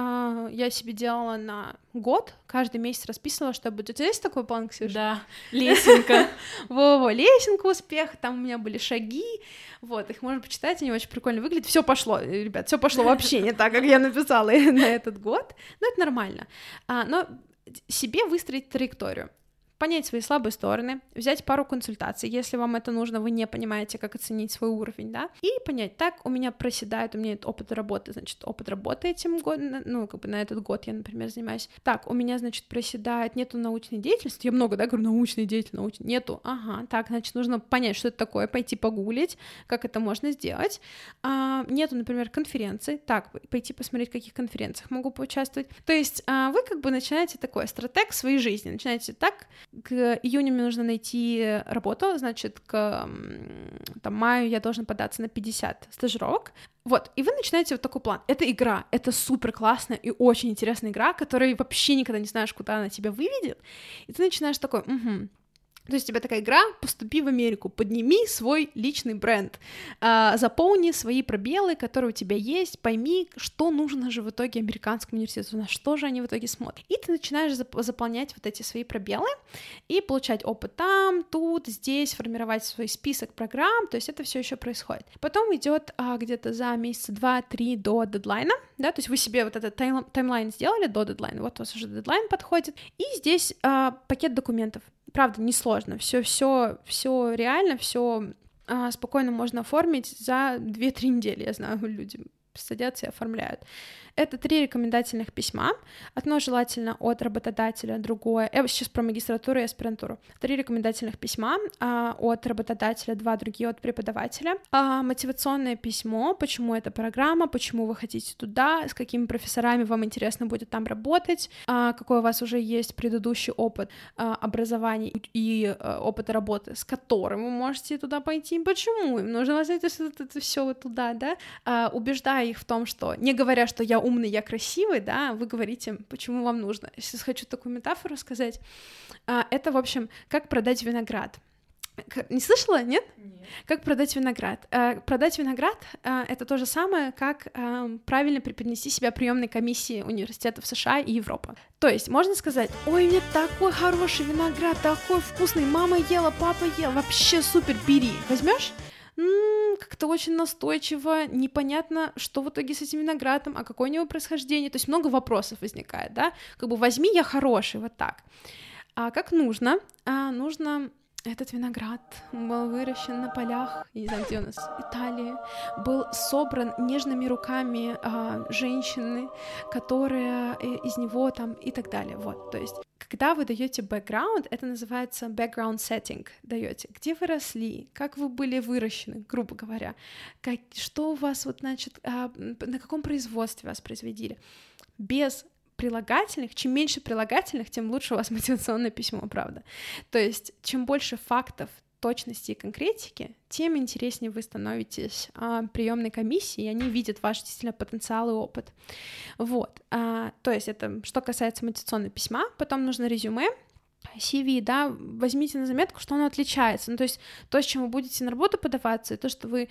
S1: я себе делала на год, каждый месяц расписывала, что будет. У тебя есть такой план, Ксюша?
S2: Да, лесенка.
S1: Во-во, лесенка успеха, там у меня были шаги, вот, их можно почитать, они очень прикольно выглядят. Все пошло, ребят, все пошло вообще не так, как я написала на этот год, но это нормально. А, но себе выстроить траекторию, понять свои слабые стороны, взять пару консультаций, если вам это нужно, вы не понимаете, как оценить свой уровень, да, и понять, так, у меня проседает, у меня нет опыта работы, значит, опыт работы этим годом, ну, как бы на этот год я, например, занимаюсь, так, у меня, значит, проседает, нету научной деятельности, я много, да, говорю, научной деятельности, научной, нету, ага, так, значит, нужно понять, что это такое, пойти погуглить, как это можно сделать, а, нету, например, конференций, так, пойти посмотреть, в каких конференциях могу поучаствовать, то есть а, вы как бы начинаете такой стратег своей жизни, начинаете так. К июню мне нужно найти работу, значит, к там, маю я должна податься на пятьдесят стажировок. Вот, и вы начинаете вот такой план. Это игра, это супер классная и очень интересная игра, которая вообще никогда не знаешь, куда она тебя выведет. И ты начинаешь такой, угу. То есть у тебя такая игра: поступи в Америку, подними свой личный бренд, э, заполни свои пробелы, которые у тебя есть, пойми, что нужно же в итоге американскому университету, на что же они в итоге смотрят. И ты начинаешь зап- заполнять вот эти свои пробелы и получать опыт там, тут, здесь, формировать свой список программ, то есть это все еще происходит. Потом идет а, где-то за месяца два-три до дедлайна, да, то есть вы себе вот этот тайм- таймлайн сделали до дедлайна, вот у вас уже дедлайн подходит, и здесь а, пакет документов. Правда, несложно, все, все, все реально, все а, спокойно можно оформить за две-три недели, я знаю, люди садятся и оформляют. Это три рекомендательных письма, одно желательно от работодателя, другое, я сейчас про магистратуру и аспирантуру, три рекомендательных письма а, от работодателя, два другие от преподавателя, а, мотивационное письмо, почему эта программа, почему вы хотите туда, с какими профессорами вам интересно будет там работать, а, какой у вас уже есть предыдущий опыт а, образования и а, опыт работы, с которым вы можете туда пойти, почему им нужно возить это, это все вот туда, да, а, убеждая их в том, что, не говоря, что я умный, я красивый, да, вы говорите, почему вам нужно. Сейчас хочу такую метафору сказать. Это, в общем, как продать виноград. Не слышала, нет?
S2: Нет.
S1: Как продать виноград? Продать виноград — это то же самое, как правильно преподнести себя приемной комиссии университетов США и Европы. То есть можно сказать: ой, мне такой хороший виноград, такой вкусный, мама ела, папа ел, вообще супер, бери. Возьмешь? М-м, как-то очень настойчиво, непонятно, что в итоге с этим виноградом, а какое у него происхождение, то есть много вопросов возникает, да, как бы возьми, я хороший, вот так. А как нужно? А, нужно... Этот виноград был выращен на полях, я не знаю, где у нас, Италии, был собран нежными руками а, женщины, которая из него там и так далее, вот, то есть когда вы даете бэкграунд, это называется background setting, даете, где вы росли, как вы были выращены, грубо говоря, как, что у вас, вот, значит, а, на каком производстве вас производили, без прилагательных, чем меньше прилагательных, тем лучше у вас мотивационное письмо, правда. То есть, чем больше фактов, точности и конкретики, тем интереснее вы становитесь а, приемной комиссии, и они видят ваш действительно потенциал и опыт. Вот. А, то есть, это что касается мотивационного письма. Потом нужно резюме. си ви, да, возьмите на заметку, что оно отличается. Ну, то есть то, с чем вы будете на работу подаваться, и то, что вы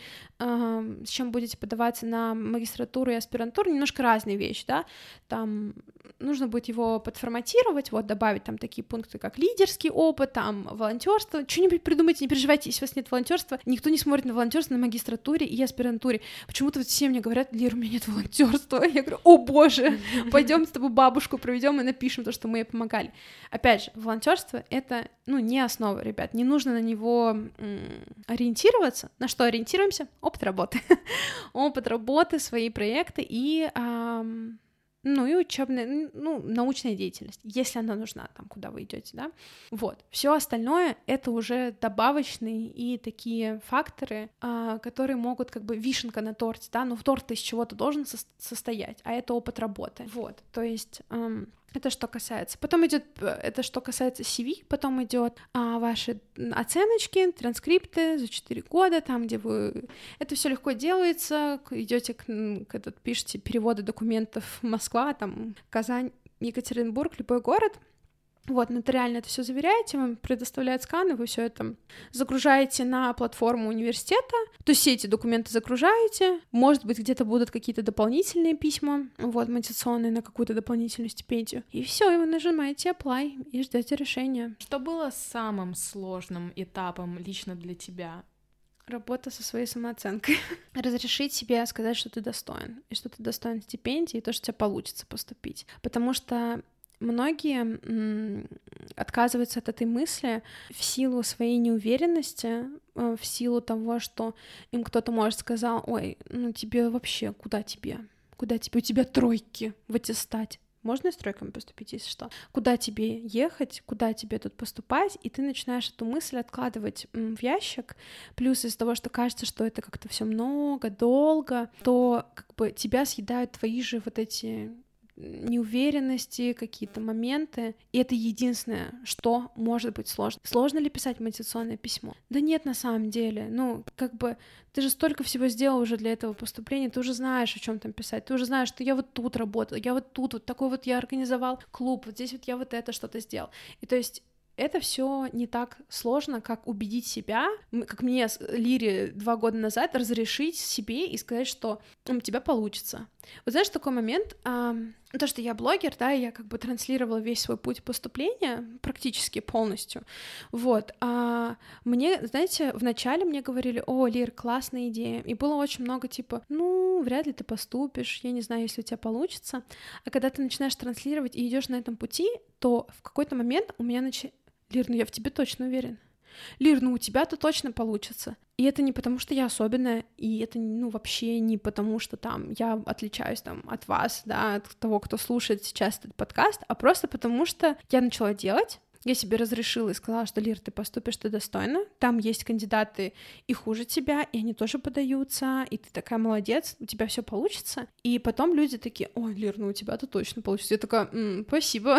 S1: э, с чем будете подаваться на магистратуру и аспирантуру, немножко разные вещи, да. Там нужно будет его подформатировать, вот, добавить там такие пункты, как лидерский опыт, там, волонтерство, что-нибудь придумайте, не переживайте, если у вас нет волонтерства, никто не смотрит на волонтерство на магистратуре и аспирантуре. Почему-то вот все мне говорят: Лер, у меня нет волонтерства. Я говорю: о боже, пойдем с тобой бабушку проведем и напишем то, что мы ей помогали. Опять же, волонтерство — это, ну, не основа, ребят, не нужно на него м- ориентироваться. На что ориентируемся? Опыт работы. Опыт работы, свои проекты и... Ам... ну и учебная, ну, научная деятельность, если она нужна, там, куда вы идете, да, вот, все остальное — это уже добавочные и такие факторы, а, которые могут, как бы, вишенка на торте, да, но в торт из чего-то должен со- состоять, а это опыт работы, вот, то есть... Эм... Это что касается. Потом идет, это что касается си ви, потом идет а, ваши оценочки, транскрипты за четыре года, там, где вы... Это все легко делается, идете, к, к этот, пишете переводы документов Москва, там, Казань, Екатеринбург, любой город. Вот, нотариально это все заверяете, вам предоставляют сканы, вы все это загружаете на платформу университета, то есть все эти документы загружаете, может быть, где-то будут какие-то дополнительные письма, вот, мотивационные на какую-то дополнительную стипендию, и все, и вы нажимаете apply и ждете решения.
S2: Что было самым сложным этапом лично для тебя?
S1: Работа со своей самооценкой. Разрешить себе сказать, что ты достоин, и что ты достоин стипендии, и то, что у тебя получится поступить, потому что многие м, отказываются от этой мысли в силу своей неуверенности, э, в силу того, что им кто-то, может, сказал: ой, ну тебе вообще, куда тебе? Куда тебе? У тебя тройки в аттестате. Можно и с тройками поступить, если что. Куда тебе ехать, куда тебе тут поступать, и ты начинаешь эту мысль откладывать м, в ящик. Плюс из-за того, что кажется, что это как-то все много, долго, то как бы тебя съедают твои же вот эти... неуверенности, какие-то моменты, и это единственное, что может быть сложно. Сложно ли писать мотивационное письмо? Да нет, на самом деле, ну, как бы, ты же столько всего сделал уже для этого поступления, ты уже знаешь, о чем там писать, ты уже знаешь, что я вот тут работал, я вот тут, вот такой вот я организовал клуб, вот здесь вот я вот это что-то сделал, и то есть это все не так сложно, как убедить себя, как мне с Лире два года назад, разрешить себе и сказать, что у тебя получится. Вот знаешь, такой момент, а, то, что я блогер, да, и я как бы транслировала весь свой путь поступления практически полностью, вот, а мне, знаете, вначале мне говорили: о, Лир, классная идея, и было очень много типа: ну, вряд ли ты поступишь, я не знаю, если у тебя получится, а когда ты начинаешь транслировать и идешь на этом пути, то в какой-то момент у меня начали: Лир, ну я в тебе точно уверен. Лир, ну у тебя-то точно получится. И это не потому, что я особенная, и это, ну, вообще не потому, что там я отличаюсь там от вас, да, от того, кто слушает сейчас этот подкаст, а просто потому, что я начала делать. Я себе разрешила и сказала, что: Лир, ты поступишь, ты достойна. Там есть кандидаты и хуже тебя, и они тоже подаются, и ты такая молодец, у тебя все получится. И потом люди такие: ой, Лир, ну у тебя-то точно получится. Я такая: м-м, спасибо.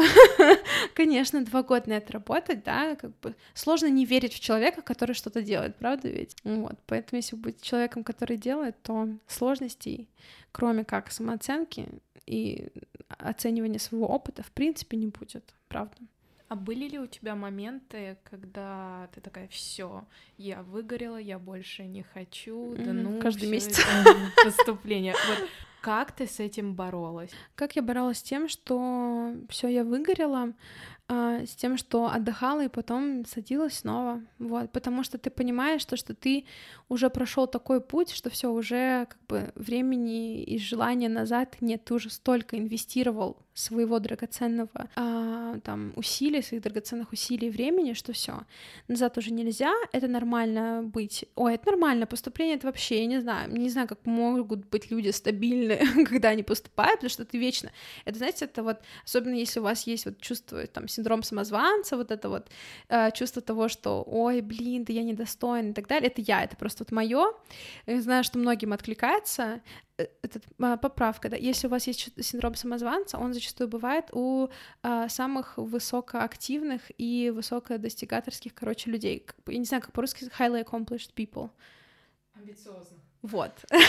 S1: Конечно, два года на это работать, да, как бы сложно не верить в человека, который что-то делает, правда ведь? Вот, поэтому если быть человеком, который делает, то сложностей, кроме как самооценки и оценивания своего опыта, в принципе, не будет, правда.
S2: А были ли у тебя моменты, когда ты такая: все, я выгорела, я больше не хочу, да ну,
S1: каждый месяц
S2: поступление. Вот как ты с этим боролась?
S1: Как я боролась с тем, что все, я выгорела, а, с тем, что отдыхала и потом садилась снова, вот, потому что ты понимаешь то, что ты уже прошел такой путь, что все уже как бы времени и желания назад нет, ты уже столько инвестировал своего драгоценного а, там усилий, своих драгоценных усилий и времени, что все назад уже нельзя, это нормально быть, ой, это нормально, поступление — это вообще, я не знаю, не знаю, как могут быть люди стабильны, когда они поступают, потому что ты вечно, это, знаете, это вот, особенно если у вас есть вот чувство, там, синдром самозванца, вот это вот э, чувство того, что, ой, блин, да я недостоин и так далее, это я, это просто вот моё, я знаю, что многим откликается, этот, поправка, да, если у вас есть синдром самозванца, он зачастую бывает у а, самых высокоактивных и высокодостигаторских, короче, людей. Как бы, я не знаю, как по-русски, highly accomplished people.
S2: Амбициозно.
S1: Вот.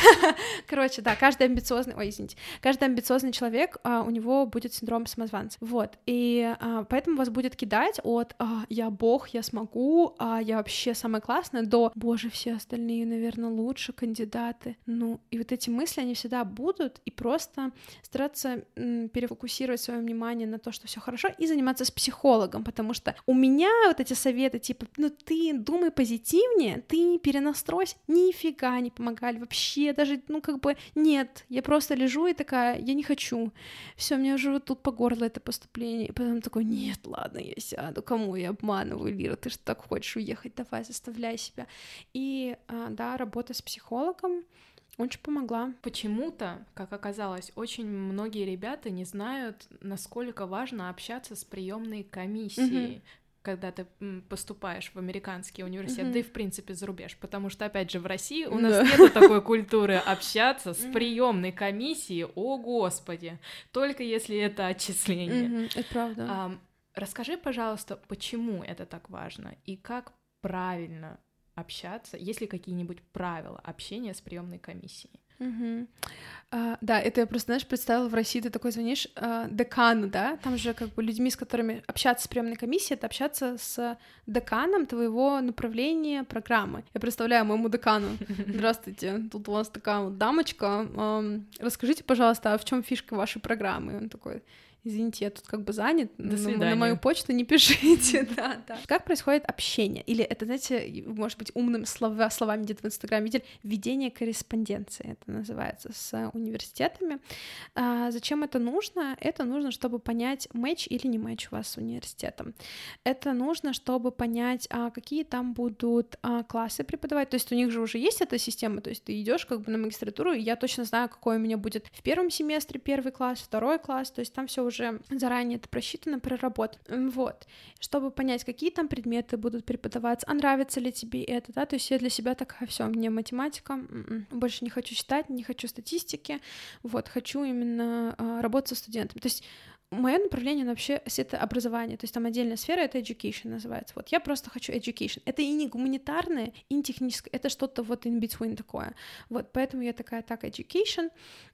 S1: Короче, да, каждый амбициозный, ой, извините, каждый амбициозный человек, а, у него будет синдром самозванца. Вот. И а, поэтому вас будет кидать от а, «я бог, я смогу, а я вообще самая классная» до «боже, все остальные, наверное, лучше кандидаты». Ну, и вот эти мысли, они всегда будут, и просто стараться м, перефокусировать свое внимание на то, что все хорошо, и заниматься с психологом, потому что у меня вот эти советы, типа, ну, ты думай позитивнее, ты перенастройся, нифига не помогает. Вообще даже, ну, как бы, нет, я просто лежу и такая, я не хочу, все, мне уже вот тут по горло это поступление, и потом такой, нет, ладно, я сяду, кому я обманываю, Лира, ты же так хочешь уехать, давай, заставляй себя. И, а, да, работа с психологом очень помогла.
S2: Почему-то, как оказалось, очень многие ребята не знают, насколько важно общаться с приемной комиссией, mm-hmm. когда ты поступаешь в американский университет, mm-hmm. да и, в принципе, за рубеж, потому что, опять же, в России у нас yeah. нет такой культуры общаться с приемной комиссией, о господи, только если это отчисление.
S1: Mm-hmm. Это правда.
S2: А, расскажи, пожалуйста, почему это так важно и как правильно общаться, есть ли какие-нибудь правила общения с приемной комиссией?
S1: Угу. А, да, это я просто, знаешь, представила, в России ты такой звонишь а, декану, да, там же как бы людьми, с которыми общаться с приемной комиссией, это общаться с деканом твоего направления программы. Я представляю моему декану: здравствуйте, тут у вас такая вот дамочка, эм, расскажите, пожалуйста, а в чем фишка вашей программы? И он такой: извините, я тут как бы занят,
S2: До
S1: на, на мою почту не пишите. Да, да. Как происходит общение? Или это, знаете, может быть, умным слова, словами где-то в Инстаграме видели, ведение корреспонденции, это называется, с университетами. А, зачем это нужно? Это нужно, чтобы понять, матч или не матч у вас с университетом. Это нужно, чтобы понять, а, какие там будут а, классы преподавать. То есть у них же уже есть эта система, то есть ты идешь как бы на магистратуру, и я точно знаю, какой у меня будет в первом семестре первый класс, второй класс, то есть там все уже уже заранее это просчитано, проработано. Вот. Чтобы понять, какие там предметы будут преподаваться, а нравится ли тебе это, да, то есть я для себя такая: все, мне математика, м-м, больше не хочу читать, не хочу статистики, вот, хочу именно а, работать со студентами. То есть мое направление вообще это образование, то есть там отдельная сфера, это education называется. Вот я просто хочу education. Это и не гуманитарное, и не техническое, это что-то вот in between такое. Вот, поэтому я такая: так, education,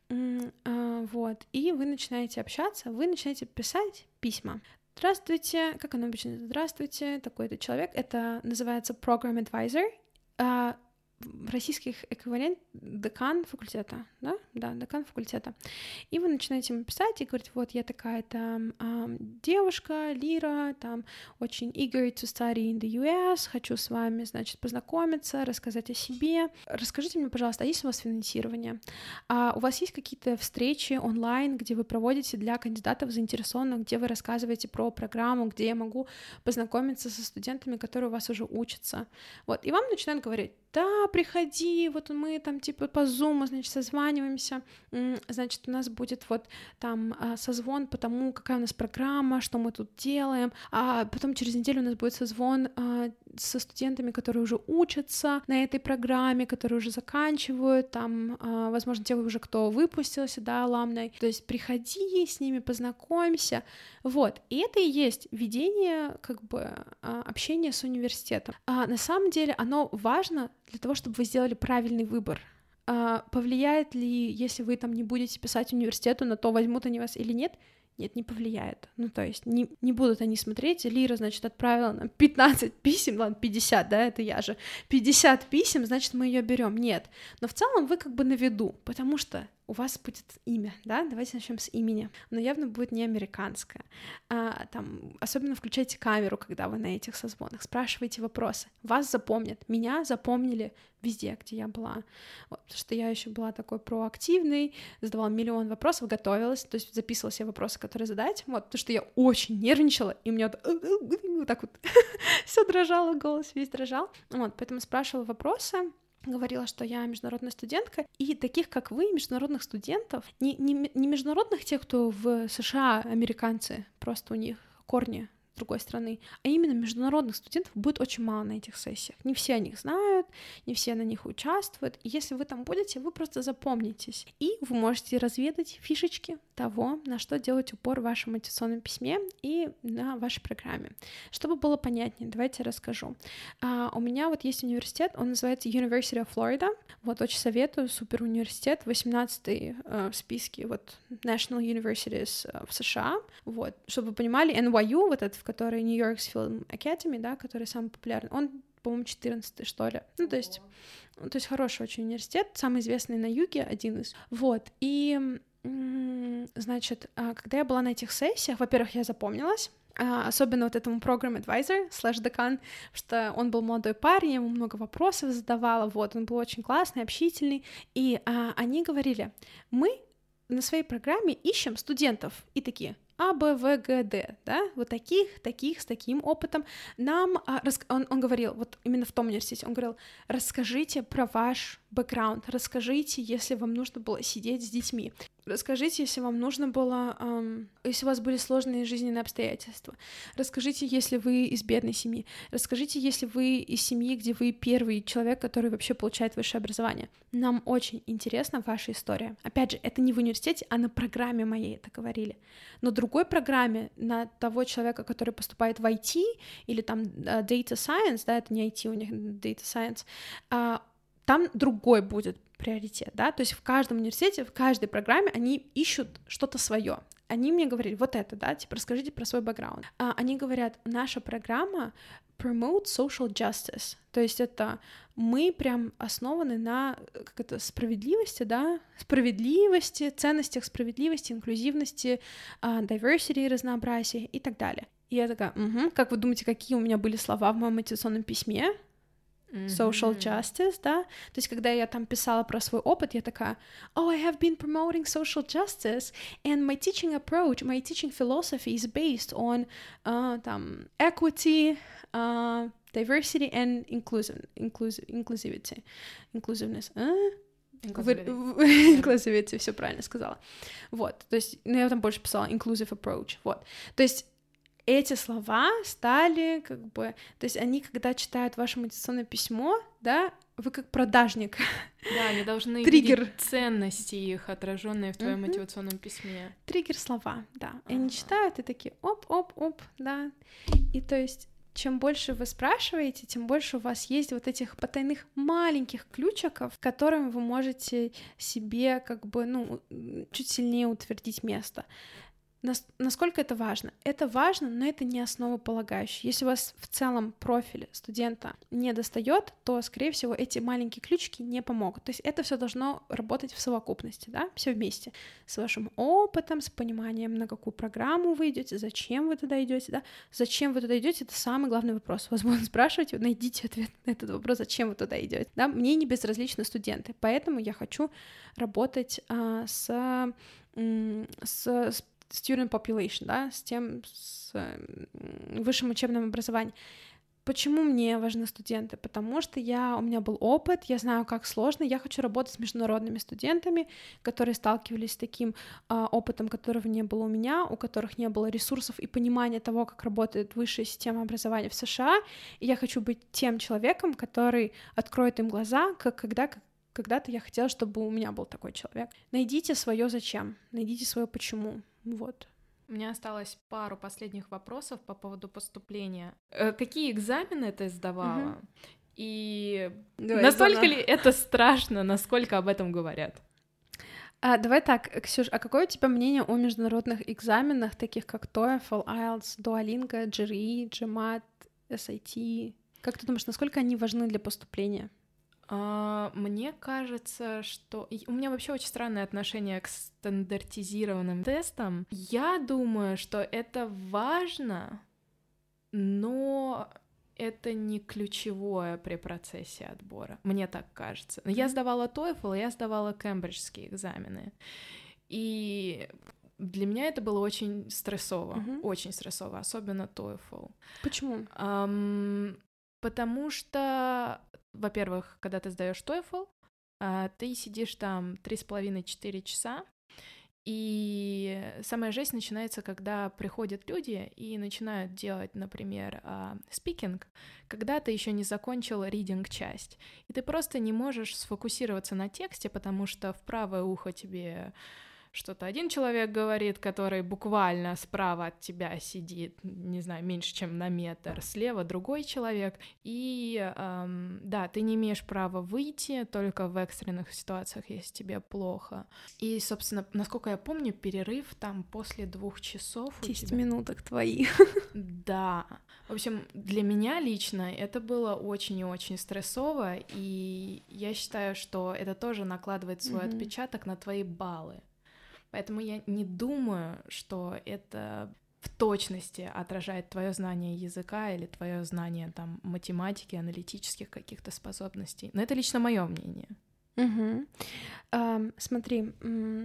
S1: а, вот. И вы начинаете общаться, вы начинаете писать письма. Здравствуйте, как оно обычно? Здравствуйте, такой-то человек. Это называется program advisor. А, в российских эквивалент декан факультета, да, да, декан факультета. И вы начинаете ему писать и говорить: вот я такая там э, девушка, Лира, там очень eager to study in the ю эс, хочу с вами, значит, познакомиться, рассказать о себе. Расскажите мне, пожалуйста, а есть у вас финансирование? А у вас есть какие-то встречи онлайн, где вы проводите для кандидатов заинтересованных, где вы рассказываете про программу, где я могу познакомиться со студентами, которые у вас уже учатся? Вот, и вам начинают говорить: да, приходи, вот мы там типа по зуму, значит, созваниваемся, значит, у нас будет вот там созвон по тому, какая у нас программа, что мы тут делаем, а потом через неделю у нас будет созвон со студентами, которые уже учатся на этой программе, которые уже заканчивают, там, возможно, те уже, кто выпустился, да, аламной, то есть приходи, с ними познакомься, вот, и это и есть ведение, как бы, общения с университетом. А на самом деле оно важно для того, чтобы вы сделали правильный выбор. А повлияет ли, если вы там не будете писать университету на то, возьмут они вас или нет? Нет, не повлияет. Ну, то есть не, не будут они смотреть: Лира, значит, отправила нам пятнадцать писем, ладно, пятьдесят, да, это я же, пятьдесят писем, значит, мы ее берем. Нет. Но в целом вы как бы на виду, потому что у вас будет имя, да, давайте начнем с имени, но явно будет не американское. А, там, особенно включайте камеру, когда вы на этих созвонах, спрашивайте вопросы, вас запомнят, меня запомнили везде, где я была, вот, потому что я еще была такой проактивной, задавала миллион вопросов, готовилась, то есть записывала все вопросы, которые задать, вот, потому что я очень нервничала, и у меня вот, вот так вот все дрожало, голос весь дрожал, вот, поэтому спрашивала вопросы, говорила, что я международная студентка, и таких, как вы, международных студентов, не, не, не международных тех, кто в США, американцы, просто у них корни другой страны, а именно международных студентов будет очень мало на этих сессиях. Не все о них знают, не все на них участвуют, и если вы там будете, вы просто запомнитесь, и вы можете разведать фишечки того, на что делать упор в вашем мотивационном письме и на вашей программе. Чтобы было понятнее, давайте я расскажу. А, у меня вот есть университет, он называется University of Florida. Вот, очень советую, супер университет, восемнадцатый э, в списке вот National Universities э, в США. Вот, чтобы вы понимали, эн уай ю, вот этот, в который New York's Film Academy, да, который самый популярный, он, по-моему, четырнадцатый, что ли. Ну, то есть, то есть хороший очень университет, самый известный на юге, один из. Вот, и, значит, когда я была на этих сессиях, во-первых, я запомнилась, особенно вот этому программ advisor слэш декан, что он был молодой парень, я ему много вопросов задавала, вот, он был очень классный, общительный, и а, они говорили, мы на своей программе ищем студентов, и такие, А, Б, В, Г, Д, да, вот таких, таких, с таким опытом. Нам, а, рас... он, он говорил, вот именно в том университете, он говорил, расскажите про ваш бэкграунд, расскажите, если вам нужно было сидеть с детьми, расскажите, если вам нужно было, эм, если у вас были сложные жизненные обстоятельства, расскажите, если вы из бедной семьи, расскажите, если вы из семьи, где вы первый человек, который вообще получает высшее образование. Нам очень интересна ваша история. Опять же, это не в университете, а на программе моей это говорили. Но в другой программе на того человека, который поступает в ай ти или там uh, Data Science, да, это не ай ти, у них Data Science, uh, там другой будет приоритет, да, то есть в каждом университете, в каждой программе они ищут что-то свое. Они мне говорили, вот это, да, типа, расскажите про свой бэкграунд. А, они говорят, наша программа promote social justice, то есть это мы прям основаны на, как это, справедливости, да, справедливости, ценностях справедливости, инклюзивности, diversity, разнообразия и так далее. И я такая, угу, как вы думаете, какие у меня были слова в моем мотивационном письме? Social justice, да, то есть когда я там писала про свой опыт, я такая, oh, I have been promoting social justice, and my teaching approach, my teaching philosophy is based on uh, там, equity, uh, diversity and inclusive, inclusive, inclusivity, inclusiveness, uh? Inclusivity, все правильно сказала, вот, то есть, ну, я там больше писала inclusive approach, вот, то есть эти слова стали как бы... То есть они, когда читают ваше мотивационное письмо, да, вы как продажник.
S2: Да, они должны
S1: Триггер.
S2: видеть ценности их, отраженные в твоем mm-hmm. мотивационном письме.
S1: Триггер слова, да. И они читают и такие оп-оп-оп, да. И то есть чем больше вы спрашиваете, тем больше у вас есть вот этих потайных маленьких ключиков, которым вы можете себе как бы, ну, чуть сильнее утвердить место. Насколько это важно? Это важно, но это не основополагающее. Если у вас в целом профиль студента не достает, то, скорее всего, эти маленькие ключики не помогут. То есть это все должно работать в совокупности, да, все вместе. С вашим опытом, с пониманием, на какую программу вы идете, зачем вы туда идете, да, зачем вы туда идете, это самый главный вопрос. Вас будут спрашивать, найдите ответ на этот вопрос, зачем вы туда идете. Да? Мне не безразличны студенты, поэтому я хочу работать а, с, с, с student population, да, с тем, с высшим учебным образованием. Почему мне важны студенты? Потому что я, у меня был опыт, я знаю, как сложно, я хочу работать с международными студентами, которые сталкивались с таким а, опытом, которого не было у меня, у которых не было ресурсов и понимания того, как работает высшая система образования в США, и я хочу быть тем человеком, который откроет им глаза, как когда, как когда-то я хотела, чтобы у меня был такой человек. Найдите свое зачем, найдите свое почему. Вот.
S2: У меня осталось пару последних вопросов по поводу поступления. Э, какие экзамены ты сдавала? Угу. И давай, настолько зона. Ли это страшно, насколько об этом говорят?
S1: А, давай так, Ксюш, а какое у тебя мнение о международных экзаменах, таких как TOEFL, айлтс, Duolingo, джи ар и, джемат, эс эй ти? Как ты думаешь, насколько они важны для поступления?
S2: Мне кажется, что... У меня вообще очень странное отношение к стандартизированным тестам. Я думаю, что это важно, но это не ключевое при процессе отбора. Мне так кажется. Я сдавала TOEFL, я сдавала кембриджские экзамены. И для меня это было очень стрессово, uh-huh. очень стрессово, особенно TOEFL.
S1: Почему?
S2: Um, потому что... Во-первых, когда ты сдаешь TOEFL, ты сидишь там три с половиной-четыре часа, и самая жесть начинается, когда приходят люди и начинают делать, например, спикинг, когда ты еще не закончил ридинг-часть, и ты просто не можешь сфокусироваться на тексте, потому что в правое ухо тебе что-то один человек говорит, который буквально справа от тебя сидит, не знаю, меньше, чем на метр, слева другой человек, и эм, да, ты не имеешь права выйти только в экстренных ситуациях, если тебе плохо. И, собственно, насколько я помню, перерыв там после двух часов.
S1: десять минуток твои.
S2: Да. В общем, для меня лично это было очень и очень стрессово, и я считаю, что это тоже накладывает свой mm-hmm. отпечаток на твои баллы. Поэтому я не думаю, что это в точности отражает твое знание языка или твое знание там математики, аналитических каких-то способностей. Но это лично мое мнение.
S1: Mm-hmm. Um, смотри.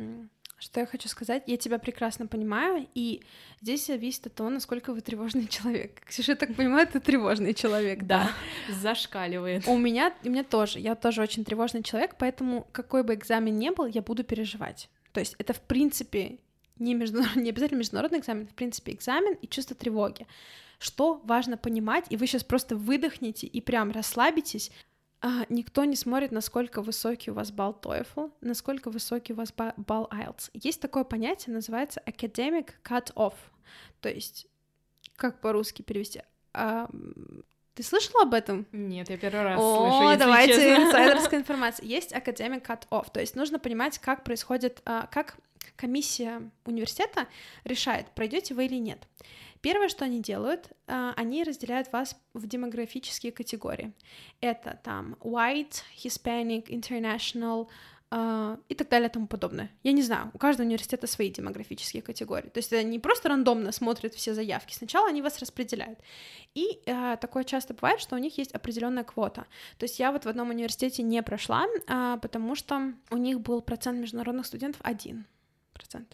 S1: Что я хочу сказать? Я тебя прекрасно понимаю, и здесь зависит от того, насколько вы тревожный человек. Ксюша, я так понимаю, ты тревожный человек,
S2: да? Да, зашкаливает.
S1: У меня, у меня тоже, я тоже очень тревожный человек, поэтому какой бы экзамен ни был, я буду переживать. То есть это, в принципе, не, международ... не обязательно международный экзамен, в принципе, экзамен и чувство тревоги. Что важно понимать, и вы сейчас просто выдохните и прям расслабитесь. А, никто не смотрит, насколько высокий у вас балл TOEFL, насколько высокий у вас балл ай эл ти эс. Есть такое понятие, называется academic cut-off, то есть, как по-русски перевести? А, ты слышала об этом?
S2: Нет, я первый раз
S1: О,
S2: слышу, если
S1: давайте,
S2: честно.
S1: инсайдерская информация. Есть academic cut-off, то есть нужно понимать, как происходит, как комиссия университета решает, пройдете вы или нет. Первое, что они делают, они разделяют вас в демографические категории. Это там white, Hispanic, international и так далее и тому подобное. Я не знаю, у каждого университета свои демографические категории. То есть это не просто рандомно смотрят все заявки, сначала они вас распределяют. И э, такое часто бывает, что у них есть определенная квота. То есть я вот в одном университете не прошла, э, потому что у них был процент международных студентов один процент.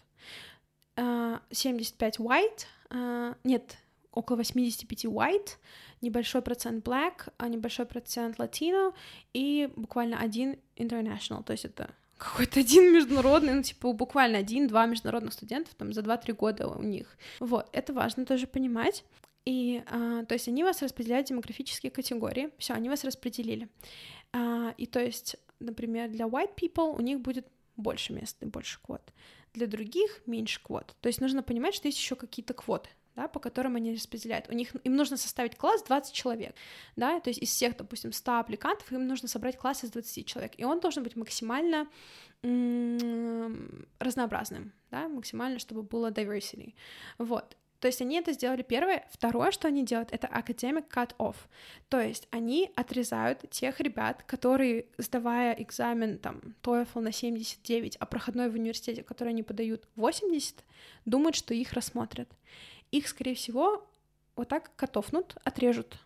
S1: семьдесят пять white, uh, нет, около восемьдесят пять white, небольшой процент black, небольшой процент latino и буквально один international, то есть это какой-то один международный, ну, типа, буквально один-два международных студентов там за два-три года у них. Вот, это важно тоже понимать. И, uh, то есть они вас распределяют в демографические категории, все, они вас распределили. Uh, и, то есть, например, для white people у них будет больше мест и больше квот. Для других меньше квот. То есть нужно понимать, что есть еще какие-то квоты, да, по которым они распределяют. У них, им нужно составить класс двадцать человек, да, то есть из всех, допустим, ста аппликантов им нужно собрать класс из двадцати человек, и он должен быть максимально м- разнообразным, да, максимально, чтобы было diversity, вот. То есть они это сделали первое. Второе, что они делают, это academic cut-off. То есть они отрезают тех ребят, которые, сдавая экзамен там TOEFL на семьдесят девять, а проходной в университете, который они подают восемьдесят, думают, что их рассмотрят. Их, скорее всего, вот так катофнут, отрежут.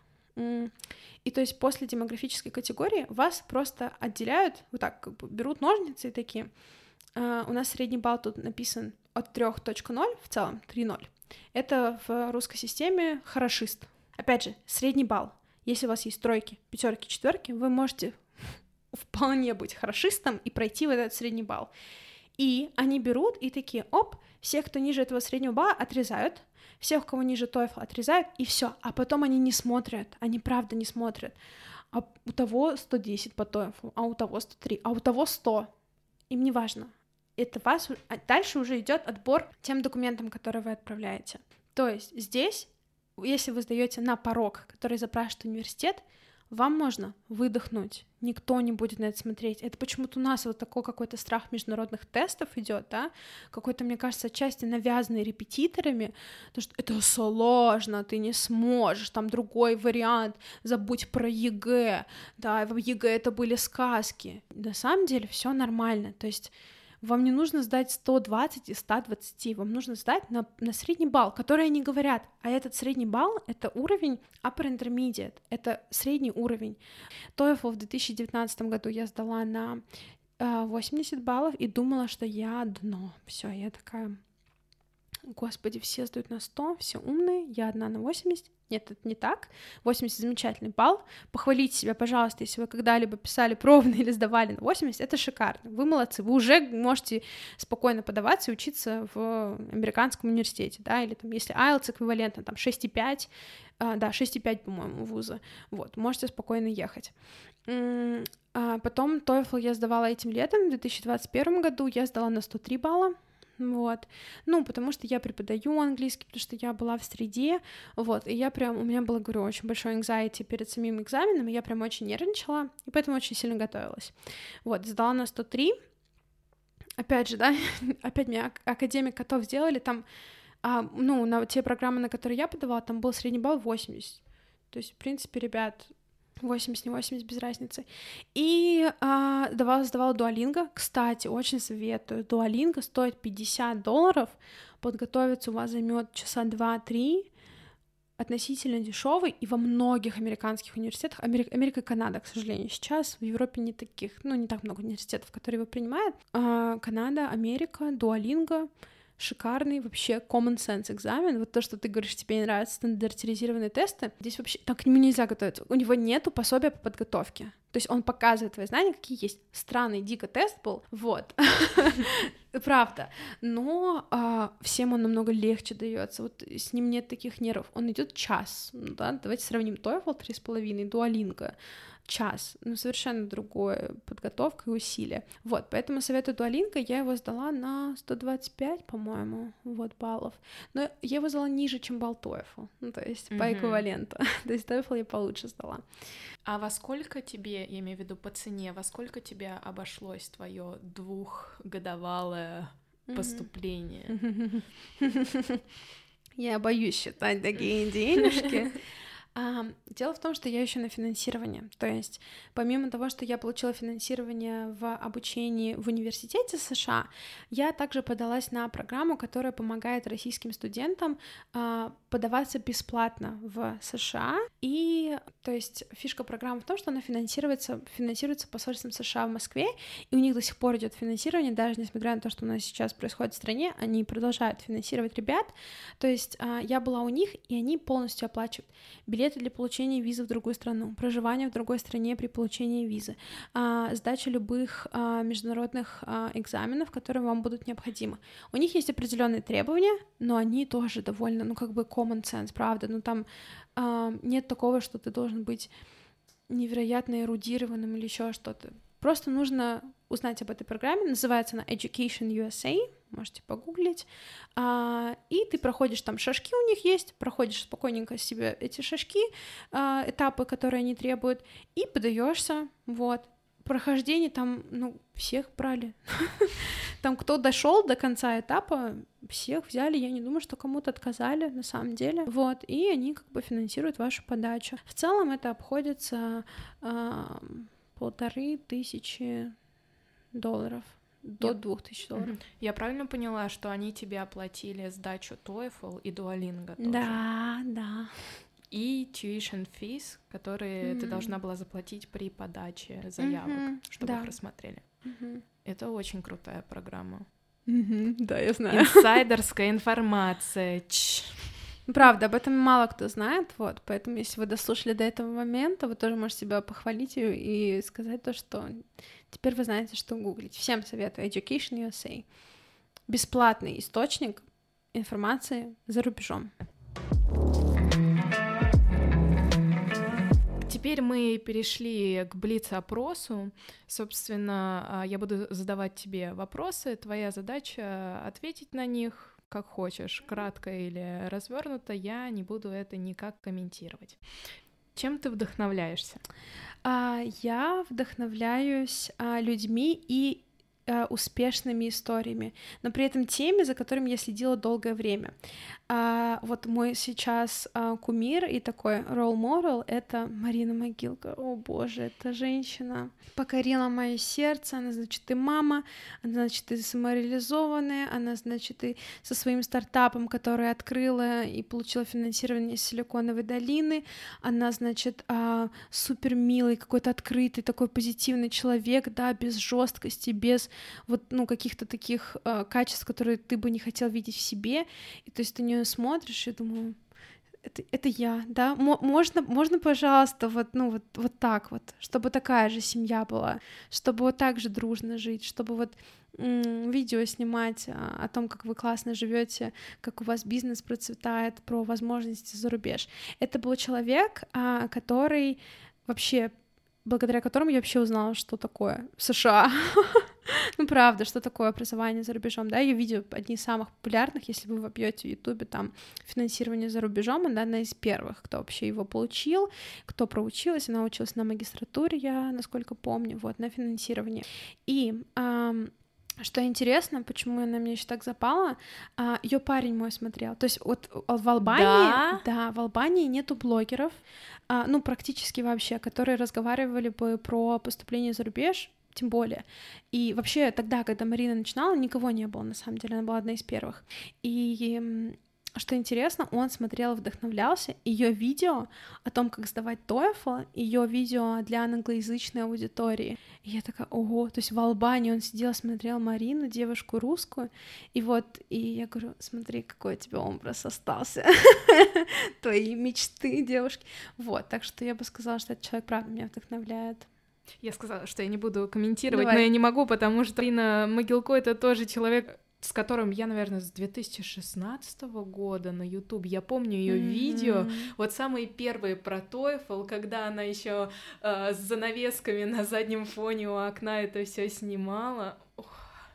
S1: И то есть после демографической категории вас просто отделяют, вот так как бы берут ножницы и такие. Uh, у нас средний балл тут написан от три точка ноль, в целом три ноль. Это в русской системе хорошист. Опять же, средний балл. Если у вас есть тройки, пятерки, четверки, вы можете вполне быть хорошистом и пройти в этот средний балл. И они берут и такие, оп, всех, кто ниже этого среднего балла, отрезают, всех, у кого ниже TOEFL, отрезают, и все. А потом они не смотрят, они правда не смотрят. А у того сто десять по TOEFL, а у того сто три, а у того сто. Им не важно. Это вас... Дальше уже идет отбор тем документам, которые вы отправляете. То есть здесь, если вы сдаете на порог, который запрашивает университет, вам можно выдохнуть, никто не будет на это смотреть. Это почему-то у нас вот такой какой-то страх международных тестов идет, да, какой-то, мне кажется, отчасти навязанный репетиторами, потому что это сложно, ты не сможешь, там другой вариант, забудь про ЕГЭ, да, в ЕГЭ это были сказки. На самом деле все нормально, то есть вам не нужно сдать сто двадцать из ста двадцати, вам нужно сдать на, на средний балл, который они говорят, а этот средний балл — это уровень upper intermediate, это средний уровень. TOEFL в две тысячи девятнадцатом году я сдала на э, восемьдесят баллов и думала, что я дно. Все, я такая, господи, все сдают на сто, все умные, я одна на восемьдесят. Нет, это не так. восемьдесят — замечательный балл. Похвалите себя, пожалуйста, если вы когда-либо писали пробные или сдавали на восемьдесят, это шикарно. Вы молодцы. Вы уже можете спокойно подаваться и учиться в американском университете, да, или там, если ай эл ти эс эквивалентно, там, шесть и пять, а, да, шесть и пять, по-моему, вуза, вот, можете спокойно ехать. А потом TOEFL я сдавала этим летом, в две тысячи двадцать первом году я сдала на сто три балла, вот, ну, потому что я преподаю английский, потому что я была в среде, вот, и я прям, у меня было, говорю, очень большой anxiety перед самим экзаменом, и я прям очень нервничала, и поэтому очень сильно готовилась, вот, сдала на сто три, опять же, да, опять меня академик котов сделали, там, а, ну, на те программы, на которые я подавала, там был средний балл восемьдесят, то есть, в принципе, ребят, восемьдесят, не восемьдесят, без разницы. И а, давала, сдавала Duolingo. Кстати, очень советую. Duolingo стоит пятьдесят долларов. Подготовиться у вас займет часа два-три. Относительно дешевый. И во многих американских университетах, Америка, Америка и Канада, к сожалению, сейчас в Европе не таких, ну, не так много университетов, которые его принимают. А, Канада, Америка, Duolingo. Шикарный вообще common sense экзамен. Вот то, что ты говоришь, тебе не нравятся стандартизированные тесты, здесь вообще так к нему нельзя готовиться. У него нету пособия по подготовке. То есть он показывает твои знания, какие есть. Странный, дико тест был, вот. Правда. Но а, всем он намного легче дается. Вот с ним нет таких нервов. Он идет час. Да? Давайте сравним TOEFL три с половиной, Duolingo час, ну, совершенно другая подготовка и усилия. Вот, поэтому советую Duolingo, я его сдала на сто двадцать пять, по-моему, вот, баллов, но я его сдала ниже, чем балл TOEFL, ну, то есть mm-hmm. по эквиваленту, то есть TOEFL я получше сдала.
S2: А во сколько тебе, я имею в виду по цене, во сколько тебе обошлось твое двухгодовалое mm-hmm. поступление?
S1: Я боюсь считать такие денежки. Uh, дело в том, что я еще на финансировании, то есть помимо того, что я получила финансирование в обучении в университете США, я также подалась на программу, которая помогает российским студентам uh, подаваться бесплатно в США, и то есть фишка программы в том, что она финансируется, финансируется посольством США в Москве, и у них до сих пор идет финансирование, даже несмотря на то, что у нас сейчас происходит в стране, они продолжают финансировать ребят, то есть uh, я была у них, и они полностью оплачивают билеты для получения визы в другую страну, проживание в другой стране при получении визы, а, сдача любых а, международных а, экзаменов, которые вам будут необходимы. У них есть определенные требования, но они тоже довольно, ну, как бы common sense, правда, ну, там а, нет такого, что ты должен быть невероятно эрудированным или еще что-то. Просто нужно узнать об этой программе, называется она Education ю эс эй, можете погуглить, а, и ты проходишь там шажки, у них есть, проходишь спокойненько себе эти шажки, а, этапы, которые они требуют, и подаешься, вот. Прохождение там, ну, всех брали. Там кто дошел до конца этапа, всех взяли, я не думаю, что кому-то отказали, на самом деле, вот, и они как бы финансируют вашу подачу. В целом это обходится а, полторы тысячи долларов. До двух тысяч долларов.
S2: Я правильно поняла, что они тебе оплатили сдачу TOEFL и Duolingo тоже?
S1: Да, да.
S2: И tuition fees, которые mm-hmm. ты должна была заплатить при подаче заявок, mm-hmm. чтобы да. их рассмотрели. Mm-hmm. Это очень крутая программа.
S1: Mm-hmm. Да, я знаю.
S2: Инсайдерская информация. Ч.
S1: Правда, об этом мало кто знает, вот, поэтому если вы дослушали до этого момента, вы тоже можете себя похвалить и сказать то, что теперь вы знаете, что гуглить. Всем советую Education ю эс эй. Бесплатный источник информации за рубежом.
S2: Теперь мы перешли к блиц-опросу. Собственно, я буду задавать тебе вопросы. Твоя задача — ответить на них как хочешь, кратко или развернуто. Я не буду это никак комментировать. Чем ты вдохновляешься?
S1: Я вдохновляюсь людьми и успешными историями, но при этом теми, за которыми я следила долгое время. А, вот мой сейчас а, кумир и такой role model — это Марина Могилка. О боже, эта женщина покорила мое сердце. Она, значит, и мама, она, значит, и самореализованная, она, значит, и со своим стартапом, который открыла и получила финансирование из Силиконовой долины. Она, значит, а, супер милый, какой-то открытый, такой позитивный человек, да, без жесткости, без вот, ну, каких-то таких а, качеств, которые ты бы не хотел видеть в себе. И то есть ты не смотришь и думаю, это, это я, да, М- можно, можно, пожалуйста, вот, ну, вот, вот так вот, чтобы такая же семья была, чтобы вот так же дружно жить, чтобы вот м- видео снимать а, о том, как вы классно живете, как у вас бизнес процветает, про возможности за рубеж. Это был человек, а, который вообще, благодаря которому я вообще узнала, что такое США. Ну, правда, что такое образование за рубежом, да, я видео одни из самых популярных, если вы вобьете в Ютубе там финансирование за рубежом, она одна из первых, кто вообще его получил, кто проучилась, она училась на магистратуре, я, насколько помню, вот, на финансировании. И ам, что интересно, почему она мне еще так запала, а, ее парень мой смотрел. То есть вот в Албании,
S2: Да?
S1: да, в Албании нету блогеров, а, ну практически вообще, которые разговаривали бы про поступление за рубеж, тем более. И вообще тогда, когда Марина начинала, никого не было, на самом деле, она была одна из первых. И что интересно, он смотрел, вдохновлялся, ее видео о том, как сдавать TOEFL, ее видео для англоязычной аудитории. И я такая, ого, то есть в Албании он сидел, смотрел Марину, девушку русскую, и вот, и я говорю, смотри, какой у тебя образ остался, твои мечты, девушки. Вот, так что я бы сказала, что этот человек, правда, меня вдохновляет.
S2: Я сказала, что я не буду комментировать,
S1: Давай.
S2: но я не могу, потому что Ирина Могилко — это тоже человек, с которым я, наверное, с две тысячи шестнадцатого года на YouTube, я помню ее mm-hmm. видео, вот самые первые про TOEFL, когда она еще э, с занавесками на заднем фоне у окна это все снимала. Ох.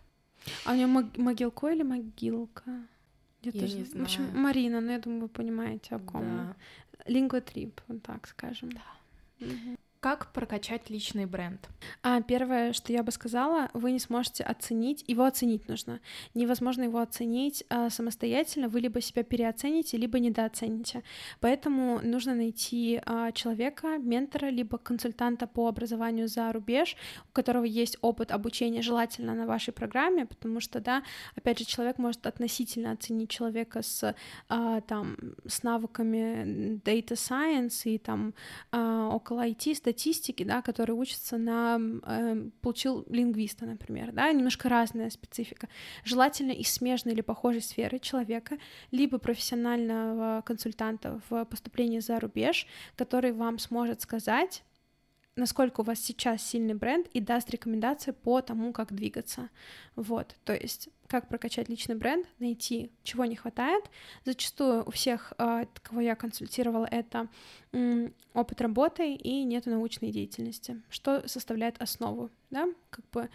S1: А у нее мог- Могилко или Могилка? Я,
S2: я
S1: тоже...
S2: не знаю.
S1: В общем, Марина, ну я думаю, вы понимаете, о ком.
S2: Да.
S1: Лингвотрип, вот так скажем.
S2: Да.
S1: Mm-hmm.
S2: Как прокачать личный бренд?
S1: А, первое, что я бы сказала, вы не сможете оценить, его оценить нужно. Невозможно его оценить а, самостоятельно, вы либо себя переоцените, либо недооцените. Поэтому нужно найти а, человека, ментора, либо консультанта по образованию за рубеж, у которого есть опыт обучения, желательно на вашей программе, потому что, да, опять же, человек может относительно оценить человека с, а, там, с навыками data science и там а, около ай ти, статистики, да, который учится на, э, получил лингвиста, например, да, немножко разная специфика. Желательно из смежной или похожей сферы человека, либо профессионального консультанта в поступлении за рубеж, который вам сможет сказать, насколько у вас сейчас сильный бренд и даст рекомендации по тому, как двигаться. Вот, то есть как прокачать личный бренд, найти, чего не хватает. Зачастую у всех, кого я консультировала, это опыт работы и нету научной деятельности, что составляет основу, да, как бы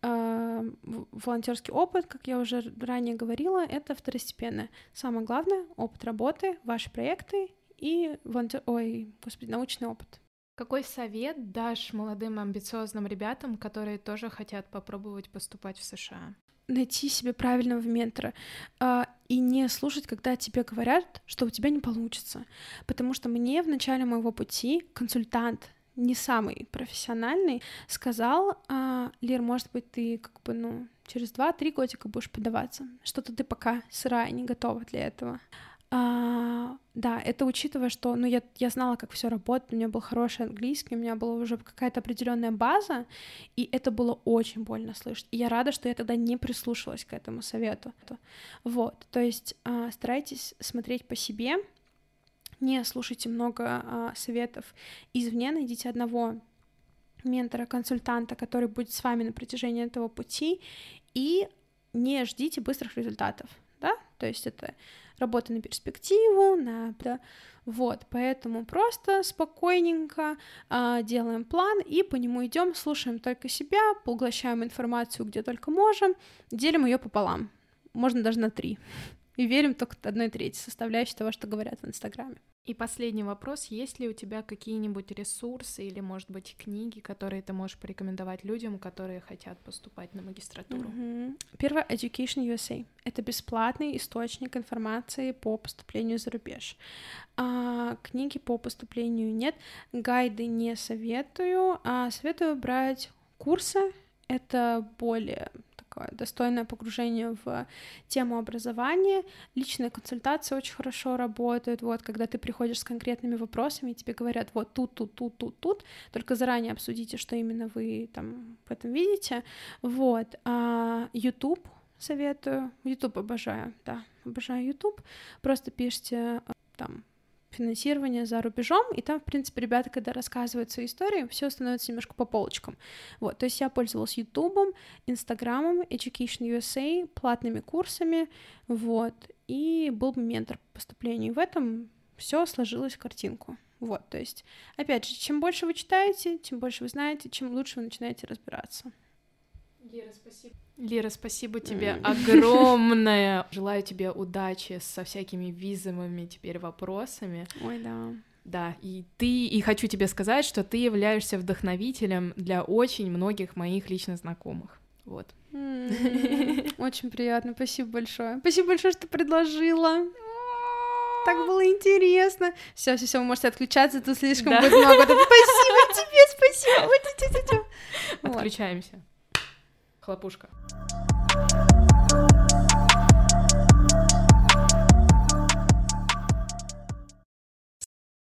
S1: волонтерский опыт, как я уже ранее говорила, это второстепенное. Самое главное — опыт работы, ваши проекты и волонтер... Ой, господи, научный опыт.
S2: Какой совет дашь молодым амбициозным ребятам, которые тоже хотят попробовать поступать в США?
S1: Найти себе правильного ментора а, и не слушать, когда тебе говорят, что у тебя не получится. Потому что мне в начале моего пути консультант, не самый профессиональный, сказал: а, Лир, может быть, ты как бы, ну, через два-три годика будешь подаваться. Что-то ты пока сырая, не готова для этого. А, да, это учитывая, что, ну, я, я знала, как все работает, у меня был хороший английский, у меня была уже какая-то определенная база, и это было очень больно слышать. И я рада, что я тогда не прислушалась к этому совету. Вот, то есть а, старайтесь смотреть по себе, не слушайте много а, советов извне, найдите одного ментора, консультанта, который будет с вами на протяжении этого пути, и не ждите быстрых результатов, да, то есть это работа на перспективу, на... Да. Вот, поэтому просто спокойненько а, делаем план и по нему идем, слушаем только себя, поглощаем информацию где только можем, делим ее пополам, можно даже на три, и верим только одной трети составляющей того, что говорят в Инстаграме.
S2: И последний вопрос. Есть ли у тебя какие-нибудь ресурсы или, может быть, книги, которые ты можешь порекомендовать людям, которые хотят поступать на магистратуру?
S1: Mm-hmm. Первое — Education ю эс эй. Это бесплатный источник информации по поступлению за рубеж. А, книги по поступлению нет, гайды не советую, а советую брать курсы. Это более такое достойное погружение в тему образования. Личные консультации очень хорошо работают. Вот, когда ты приходишь с конкретными вопросами, и тебе говорят: вот тут, тут, тут, тут, тут. Только заранее обсудите, что именно вы там в этом видите. Вот. А YouTube советую. YouTube обожаю, да, обожаю YouTube. Просто пишите там финансирование за рубежом, и там, в принципе, ребята, когда рассказывают свои истории, все становится немножко по полочкам. Вот, то есть я пользовалась Ютубом, Инстаграмом, Education ю эс эй, платными курсами, вот, и был ментор по поступлению. И в этом все сложилось в картинку. Вот, то есть, опять же, чем больше вы читаете, чем больше вы знаете, чем лучше вы начинаете разбираться.
S2: Лера, спасибо. Лера, спасибо тебе огромное. Желаю тебе удачи со всякими визовыми теперь вопросами.
S1: Ой, да.
S2: Да, и ты, и хочу тебе сказать, что ты являешься вдохновителем для очень многих моих лично знакомых. Вот.
S1: Очень приятно, спасибо большое. Спасибо большое, что предложила. Так было интересно. Все, все, все, вы можете отключаться, тут слишком будет много. Спасибо тебе, спасибо.
S2: Отключаемся. Хлопушка.